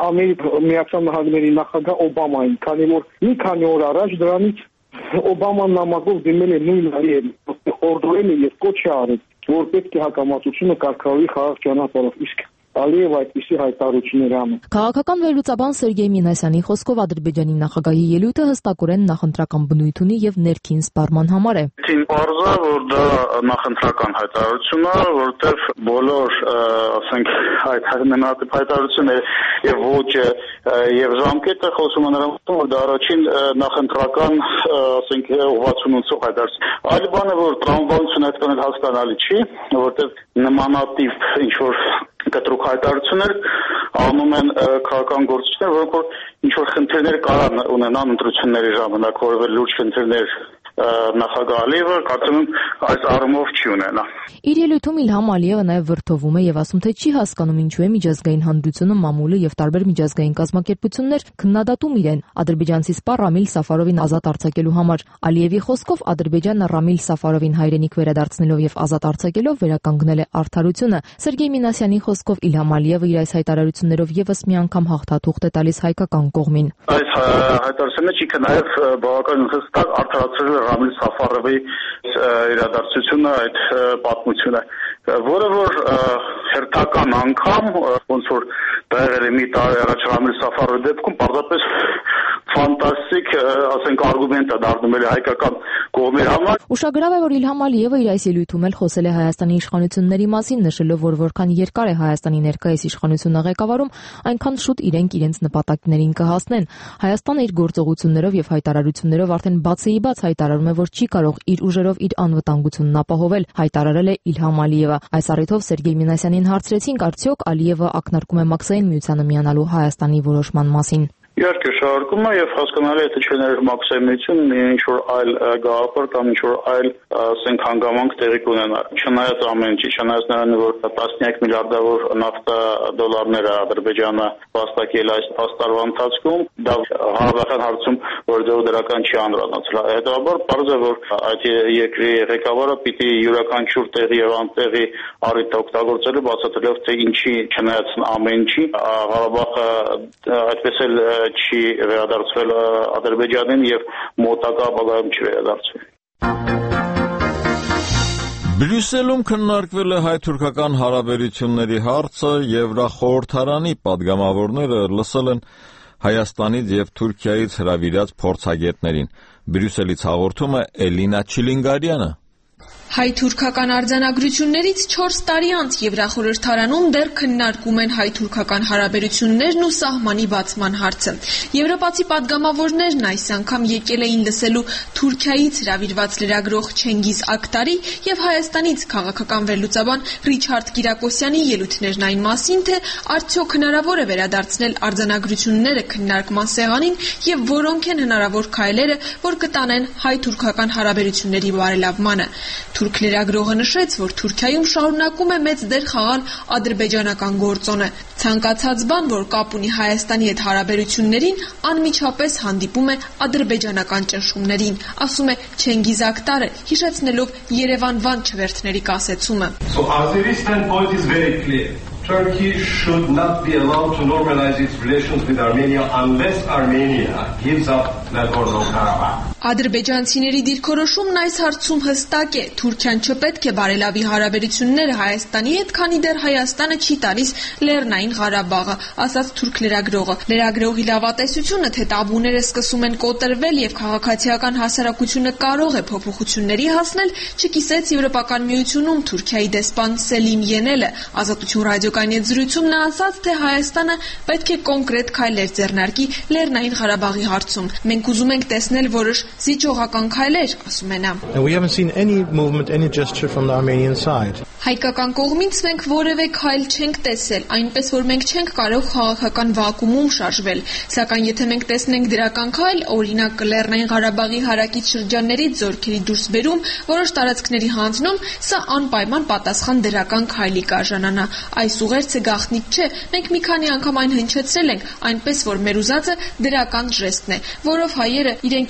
Միացյալ Նահանգների նախագահ Օբամային, քանի որ մի քանի օր առաջ դրանից Օբաման նամակով դիմել է նույն Ալիևին, օրդորել է եւ կոչ է արել, որ պետք է հակամարտությունը կարգավորվի խաղաղ ճանապարհով, իսկ Ալիևը այդպիսի հայտարարություններ անում։ Քաղաքական վերլուծաբան Սերգեյ Մինասյանի խոսքով Ադրբեջանի նախագահի ելույթը հստակորեն նախընտրական բնույթ ունի եւ ներքին սպառման համար է։ Թին բարձա, որ դա նախընտրական հայտարարություն է, որտեղ բոլոր, ասենք, այդ հայտարարությունները եւ ոճը եւ ժամկետը խոսում են նրան, որ դա առաջին նախընտրական, ասենք, ուղղություն ունեցող հայտարարություն։ Այլ բանը, որ տրամաբանությունը այդքան էլ հասկանալի չի, որտեղ նմանատիպ ինչ որ կտրուկ հայտարարություններ անում են քաղաքական գործիչներ, որոնք որ ինչ որ խնդիրներ կարան ունենան ընտրությունների ժամանակ, որովհետեւ լուրջ խնդիրներ նախագահ Ալիևը կարծում եմ այս առումով չի ունենա։ Իր ելույթում Իլհամ Ալիևը նաև վրդովում է եւ ասում թե չի հասկանում ինչու է միջազգային հանրությունը, մամուլը եւ տարբեր միջազգային կազմակերպություններ քննադատում իրեն ադրբեջանցի սպա Ռամիլ Սաֆարովին ազատ արձակելու համար։ Ալիևի խոսքով Ադրբեջանը Ռամիլ Սաֆարովին հայրենիք վերադարձնելով եւ ազատ արձակելով վերականգնել է արդարությունը։ Սերգեյ Մինասյանի խոսքով Իլհամ Ալիևը իր այս հայտարարություններով եւս մի անգամ հաղթաթուղթ է տալիս հայկական կողմին։ Այս հայտարարությունը չի նաև բավական հստակ արդարացրել Ռամիլ Սաֆարովի իրադարձությունը, այդ պատմությունը, որը որ հերթական անգամ ոնց որ դա եղել է մի տարի առաջ Ռամիլ Սաֆարովի դեպքում պարզապես ֆանտաստիկ, ասենք, արգումենտ է դառնում հայկական կողմի համար։ Ուշագրավ է, որ Իլհամ Ալիևը իր այս ելույթում էլ խոսել է Հայաստանի իշխանությունների մասին, նշելով, որ որքան երկար է Հայաստանի ներկայիս իշխանությունը ղեկավարում, այնքան շուտ իրենք իրենց նպատակներին կհասնեն։ Հայաստանը իր գործողություններով եւ հայտարարություններով արդեն բացեիբաց հայտարարում է, որ չի կարող իր ուժերով իր անվտանգությունն ապահովել, հայտարարել է Իլհամ Ալիևը։ Այս առիթով Սերգեյ Մինասյանին հարցրեցինք, արդյոք Ալիևը ակնարկում է Մաքսային միությանը միանալու Հայաստանի որոշման մասին։ Իհարկե շարունակում է եւ հասկանալի է թե չներ Մաքսային միություն ինչ որ այլ գաղափար կամ ինչ որ այլ, ասենք, հանգամանք տեղի կունենա։ Չնայած ամեն ինչի, չնայած նրան, որ տասնյակ միլիարդավոր նավթա դոլարները Ադրբեջանը վաստակել այս տարվա ընթացքում, դա հավաքական հարցում որ դրական չի անդրադառնալ։ Հետևաբար պարզ է, որ այդ երկրի ղեկավարը պիտի յուրաքանչյուր տեղի եւ անտեղի առիթ օգտագործելու, բացատրելով թե ինչի չնայած ամեն ինչի Ղարաբաղը այդպես էլ չի վերադարձվել Ադրբեջանին եւ մոտակա ապագայում չի վերադարձվել։ Բրյուսելում քննարկվել է հայ-թուրքական հարաբերությունների հարցը, Եվրախորհրդարանի падգամավորները լսել են Հայաստանից եւ Թուրքիայից հրավիրած փորձագետներին։ Բրյուսելից հաղորդում է Էլինա Չիլինգարյանը։ Հայ-թուրքական արձանագրություններից 4 տարի անց Եվրախորհրդարանում դեռ քննարկում են հայ-թուրքական հարաբերություններն ու սահմանի բացման հարցը։ Եվրոպացի падգամավորներն այս անգամ եկել էին լսելու Թուրքիայից հրավիրված լրագրող Չենգիզ Ակտարի եւ Հայաստանից քաղաքական վերլուծաբան Ռիչարդ Կիրակոսյանի ելույթներն այն մասին, թե արդյոք հնարավոր է վերադարձնել արձանագրությունները քննարկման սեղանին եւ որոնք են հնարավոր քայլերը, որ կտանեն հայ-թուրքական հարաբերությունների բարելավմանը։ Թուրք լրագրողը նշեց, որ Թուրքիայում շարունակում է մեծ դեր խաղալ ադրբեջանական գործոնը։ Ցանկացած բան, որ կապ ունի Հայաստանի հետ հարաբերություններին, անմիջապես հանդիպում է ադրբեջանական ճնշումներին, ասում է Չենգիզ Ակտարը, հիշեցնելով Երևանվան չվերթների կասեցումը։ Turkey should not be allowed to normalize its relations with Armenia unless Armenia gives up Nagorno-Karabakh. Ադրբեջանցիների դիրքորոշումն այս հարցում հստակ է։ Թուրքիան չպետք է բարելավի հարաբերությունները Հայաստանի հետ, քանի դեռ Հայաստանը չի տալիս Լեռնային Ղարաբաղը, ասաց թուրք լրագրողը։ Լրագրողի լավատեսությունը, թե տաբուները սկսում են կոտրվել եւ քաղաքացիական հասարակությունը կարող է փոփոխությունների հասնել, չկիսեց Եվրոպական միությունում Թուրքիայի դեսպան Սելիմ Յենելը։ Ազատություն ռադիոկայանի զրույցում նա ասաց, թե Հայաստանը պետք է կոնկրետ քայլեր ձեռնարկի Լեռնային Ղարաբաղի հարցում։ Մենք ուզում ենք տեսնել որոշ զիջողական քայլեր, ասում է նա։ We haven't seen any movement, any gesture from the Armenian side. Հայկական կողմից մենք որևէ քայլ չենք տեսել, այնպես որ մենք չենք կարող քաղաքական վակուումում շարժվել, սակայն եթե մենք տեսնենք դրական քայլ, օրինակ Լեռնային Ղարաբաղի հարակից շրջաններից զորքերի դուրսբերում, որոշ տարածքների հանձնում, սա անպայման պատասխան դրական քայլի կարժանանա։ Այս ուղերձը գաղտնիք չէ, մենք մի քանի անգամ այն հնչեցրել ենք, այնպես որ մեր ուզածը դրական ժեստն է, որով հայերը իրենք իրենց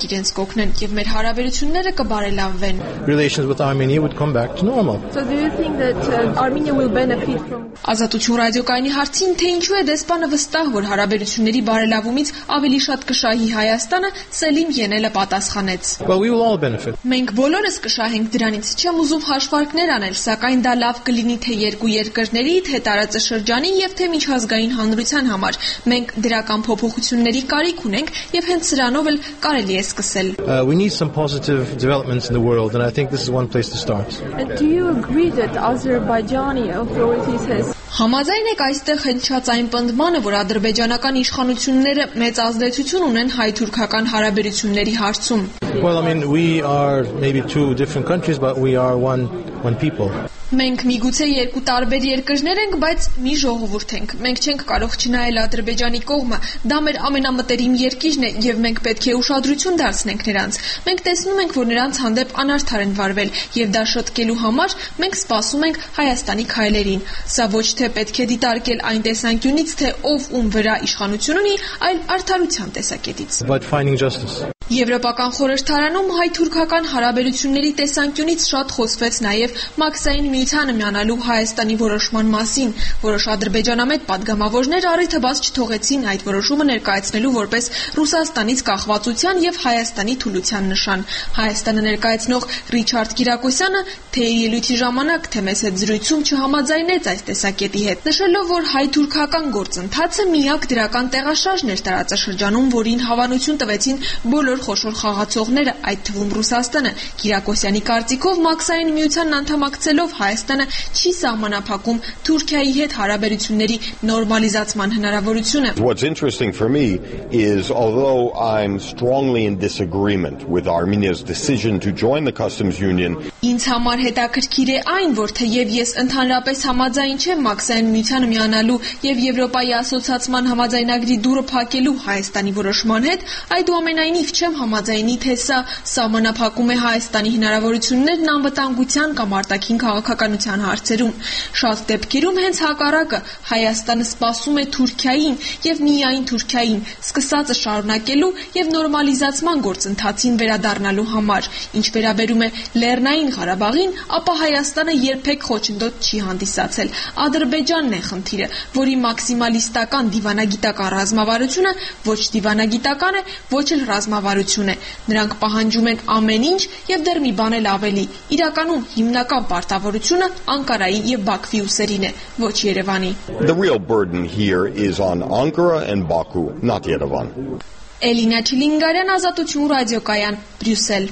կօգնեն եւ մեր հարաբերությունները կբարելավվեն։ Relations with Armenia would come back to normal. So do you think that Armenia will benefit from Ազատություն ռադիոկայանի հարցին, թե ինչու է դեսպանը վստահ, որ հարաբերությունների բարելավումից ավելի շատ կշահի Հայաստանը, Սելիմ Յենելը պատասխանեց. Well, we will all benefit. Մենք բոլորս կշահենք դրանից, չեմ ուզում հաշվարկներ անել, սակայն դա լավ կլինի թե երկու երկրների, թե տարածաշրջանի եւ թե միջազգային հանրության համար։ Մենք դրական փոփոխությունների կարիք ունենք եւ հենց սրանով էլ կարելի է սկսել։ We need some positive developments in the world, and I think this is one place to start. Do you agree that Azerbaijani authorities has Համաձայն եք այստեղ հնչած այն պնդմանը, որ ադրբեջանական իշխանությունները մեծ ազդեցություն ունեն հայ-թուրքական հարաբերությունների հարցում։ Well, I mean, we are maybe two different countries, but we are one people. Մենք միգուցե երկու տարբեր երկրներ ենք, բայց մի ժողովուրդ ենք։ Մենք չենք կարող չնայել Ադրբեջանի կողմը, դա մեր ամենամտերիմ երկիրն է եւ մենք պետք է ուշադրություն դարձնենք նրանց։ Մենք տեսնում ենք, որ նրանց հանդեպ անարդար են վարվել եւ դա շտկելու համար մենք սպասում ենք Հայաստանի քայլերին։ Սա ոչ թե պետք է դիտարկել այն տեսանկյունից, թե ով ում վրա իշխանություն ունի, այլ արդարության տեսակետից։ But finding justice. Եվրոպական խորհրդարանում հայ-թուրքական հարաբերությունների տեսանկյունից շատ խոսվեց նաև Մաքսային միությանը միանալու Հայաստանի որոշման մասին։ Որոշ ադրբեջանամետ պատգամավորներ առիթը բաց չթողեցին այդ որոշումը ներկայացնելու որպես Ռուսաստանից կախվածության եւ Հայաստանի թուլության նշան։ Հայաստանը ներկայացնող Ռիչարդ Կիրակոսյանը թե ելույթի ժամանակ, թե մեծ հետ զրույցում չհամաձայնեց այս տեսակետի հետ, նշելով, որ հայ-թուրքական գործընթացը միակ դրական տեղաշարժն էր տարածաշրջանում, որին հավանություն տվեցին բոլոր խոշոր խաղացողները, այդ թվում Ռուսաստանը։ Կիրակոսյանի կարծիքով Մաքսային միությանն անդամակցելով Հայաստանը չի սահմանափակում Թուրքիայի հետ հարաբերությունների նորմալիզացման հնարավորությունը։ What's interesting for me is although I'm strongly in disagreement with Armenia's decision to join the customs union. Ինձ համար հետաքրքիր է այն, որ թեև ես ընդհանրապես համաձայն չեմ Մաքսային միությանը միանալու եւ Եվրոպայի ասոցիացման համաձայնագրի դուռը փակելու Հայաստանի որոշման հետ, այդուամենայնիվ չեմ համաձայնի, թե սա սահմանափակում է Հայաստանի հնարավորություններն անվտանգության կամ արտաքին քաղաքականության հարցերում։ Շատ դեպքերում հենց հակառակը Հայաստանը սպասում է Թուրքիային եւ միայն Թուրքիային սկսածը շարունակելու եւ նորմալիզացման գործընթացին վերադառնալու համար։ Ինչ վերաբերում է Լեռնային Ղարաբաղին, ապա Հայաստանը երբեք խոչընդոտ չի հանդիսացել։ Ադրբեջանն է խնդիրը, որի մաքսիմալիստական դիվանագիտական ռազմավարությունը ոչ դիվանագիտական է, ոչ էլ ռազմավարություն է։ Նրանք պահանջում են ամեն ինչ եւ դեռ մի բան էլ ավելի։ Իրականում հիմնական պարտավորությունը Անկարայի եւ Բաքվի ուսերին է, ոչ Երևանի։ The real burden here is on Ankara and Baku, not Yerevan. Էլինա Չիլինգարյան, Ազատություն ռադիոկայան, Բրյուսել։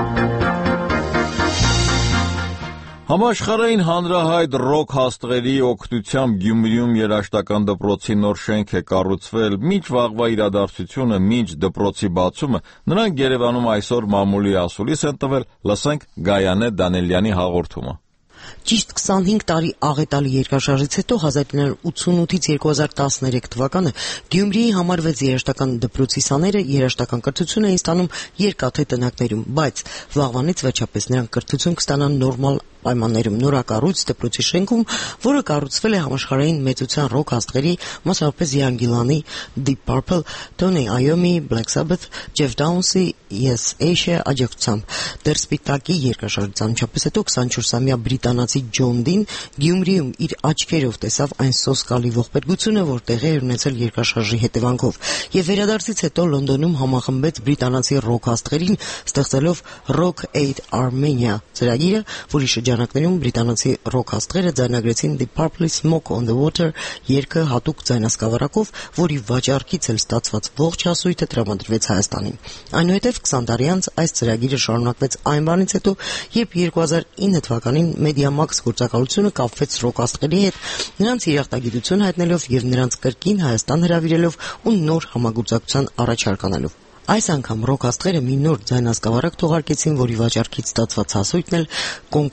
Համաշխարհային հանրահայտ ռոք հաստղերի օգնությամբ Գյումրիում երաժշտական դպրոցի նոր շենք է կառուցվել։ Մինչ վաղվա իրադարձությունը, մինչ դպրոցի բացումը, նրանք Երևանում այսօր մամուլի ասուլիս են տվել, լսենք Գայանե Դանելյանի հաղորդումը։ Ճիշտ 25 տարի աղետալի երկրաշարժից հետո 1988-ից 2013 թվականը Գյումրիի համարվեց երաժշտական դպրոցի սաները երաժշտական կրթություն էին ստանում երկաթե տնակներում, բայց վաղվանից վերջապես նրանք կրթություն կստանան նորմալ պայմաններում նորակառույց դպրոցի շենքում, որը կառուցվել է համաշխարհային մեծության ռոք հաստղերի, մասնավորապես Յան Գիլանի, Deep Purple, Tony Iommi, Black Sabbath, Jeff Downes-ի, Yes Asia աջակցությամբ։ Դեռ սպիտակի երկրաշարժից անմիջապես հետո 24-ամյա բրիտանացի Ջոն Դին Գյումրիում իր աչքերով տեսավ այն սոսկալի ողբերգությունը, որ տեղի էր ունեցել երկրաշարժի հետևանքով, եւ վերադարձից հետո Լոնդոնում համախմբեց բրիտանացի ռոք հաստղերին, ստեղծելով Rock Aid Armenia ծրագիրը, որի շրջանակներում բրիտանացի ռոք հաստղերը ձայնագրեցին Deep Purple-ի Smoke on the Water երգը հատուկ ձայնասկավառակով, որի վաճառքից էլ ստացված ողջ հասույթը տրամադրվեց Հայաստանին։ Այնուհետև 20 տարի անց այս ծրագիրը շարունակվեց այն բանից հետո, երբ 2009 թվականին Mediamax գործակալությունը կապվեց ռոք հաստղերի հետ, նրանց երախտագիտություն հայտնելով եւ նրանց կրկին Հայաստան հրավիրելով ու նոր համագործակցության առաջարկ անելով։ Այս անգամ ռոք հաստղերը մի նոր ձայնասկավառակ թողարկեցին, որի վաճառքից ստացված հասույթն էլ կոնկրետ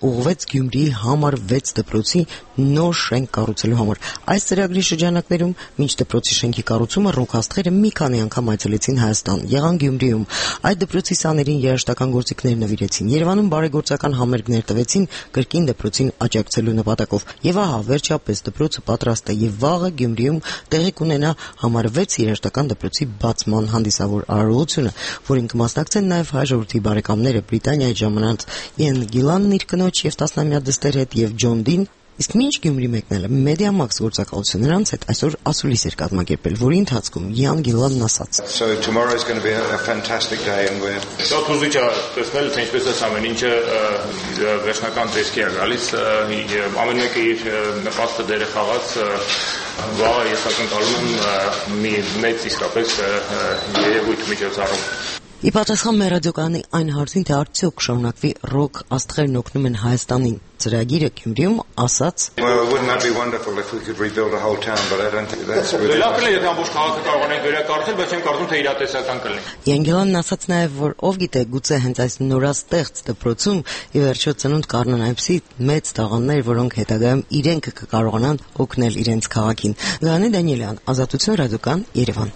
ուղղվեց Գյումրիի համար 6 դպրոցի նոր շենք կառուցելու համար։ Այս ծրագրի շրջանակներում մինչ դպրոցի շենքի կառուցումը ռոքաստղերը մի քանի անգամ այցելեցին Հայաստան, եղան Գյումրիում։ Այդ դպրոցի սաներին երաժշտական գործիքներ նվիրեցին։ Երևանում բարեգործական համերգներ տվեցին կրկին դպրոցին աջակցելու նպատակով։ Եվ ահա վերջապես դպրոցը պատրաստ է եւ վաղը Գյումրիում տեղի կունենա համար 6 երաժշտական դպրոցի բացման հանդիսավոր արարողությունը, որին կմասնակցեն նաեւ հայ ժողովրդի բարեկամները Բրիտանիայի ժամանած Իեն Գիլանն իր կնոջ եւ 10-ամյա դստեր հետ եւ Ջոն Դին։ Իսկ մինչ Գյումրի մեկնելը Մեդիամաքս գործակալությունը նրանց հետ այսօր ասուլիս էր կազմակերպել, որի ընթացքում Իան Գիլանն ասաց. So tomorrow is going to be a fantastic day and we're Շատ հուզիչ է տեսնել, թե ինչպես է ամեն ինչը վերջնական տեսքի է գալիս, ամեն մեկը իր նպաստը դերը խաղաց, վաղը ես ակնկալում եմ մի մեծ իսկապես երևույթ միջոցառում։ Ի պատասխան մեր ռադիոկայանի այն հարցին, թե արդյոք կշարունակվի ռոք աստղերն օգնում են Հայաստանին ծրագիրը Գյումրիում, ասաց. Well, wouldn't that be wonderful if we could rebuild a whole town, but I don't think that's really. Լավ կլինի, եթե ամբողջ քաղաքը կարողանանք վերակառուցել, բայց չեմ կարծում, թե իրատեսական կլինի։ Յանգելանն ասաց նաև, որ ով գիտե, գուցե հենց այս նորաստեղծ դպրոցում ի վերջո ծնունդ կառնան այնպիսի մեծ տաղանդներ, որոնք հետագայում իրենք կկարողանան օգնել իրենց քաղաքին։ Գայանե Դանիելյան, Ազատություն ռադիոկան, Երևան։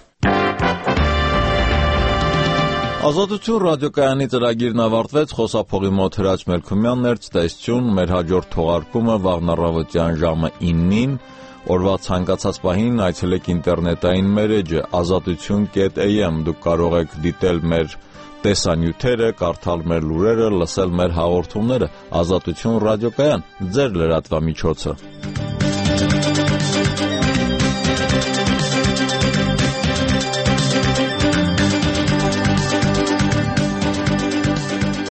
Ազատություն ռադիոկայանի ծրագիրն ավարտվեց, խոսափողի մոտ Հրաչ Մելքումյանն էր, ցտեսություն, մեր հաջորդ թողարկումը վաղն առավոտյան ժամը 9-ին, օրվա ցանկացած պահին այցելեք ինտերնետային մեր էջը azatutun.am, դուք կարող եք դիտել մեր տեսանյութերը, կարդալ մեր լուրերը, լսել մեր հաղորդումները, Ազատություն ռադիոկայան, ձեր լրատվամիջոցը։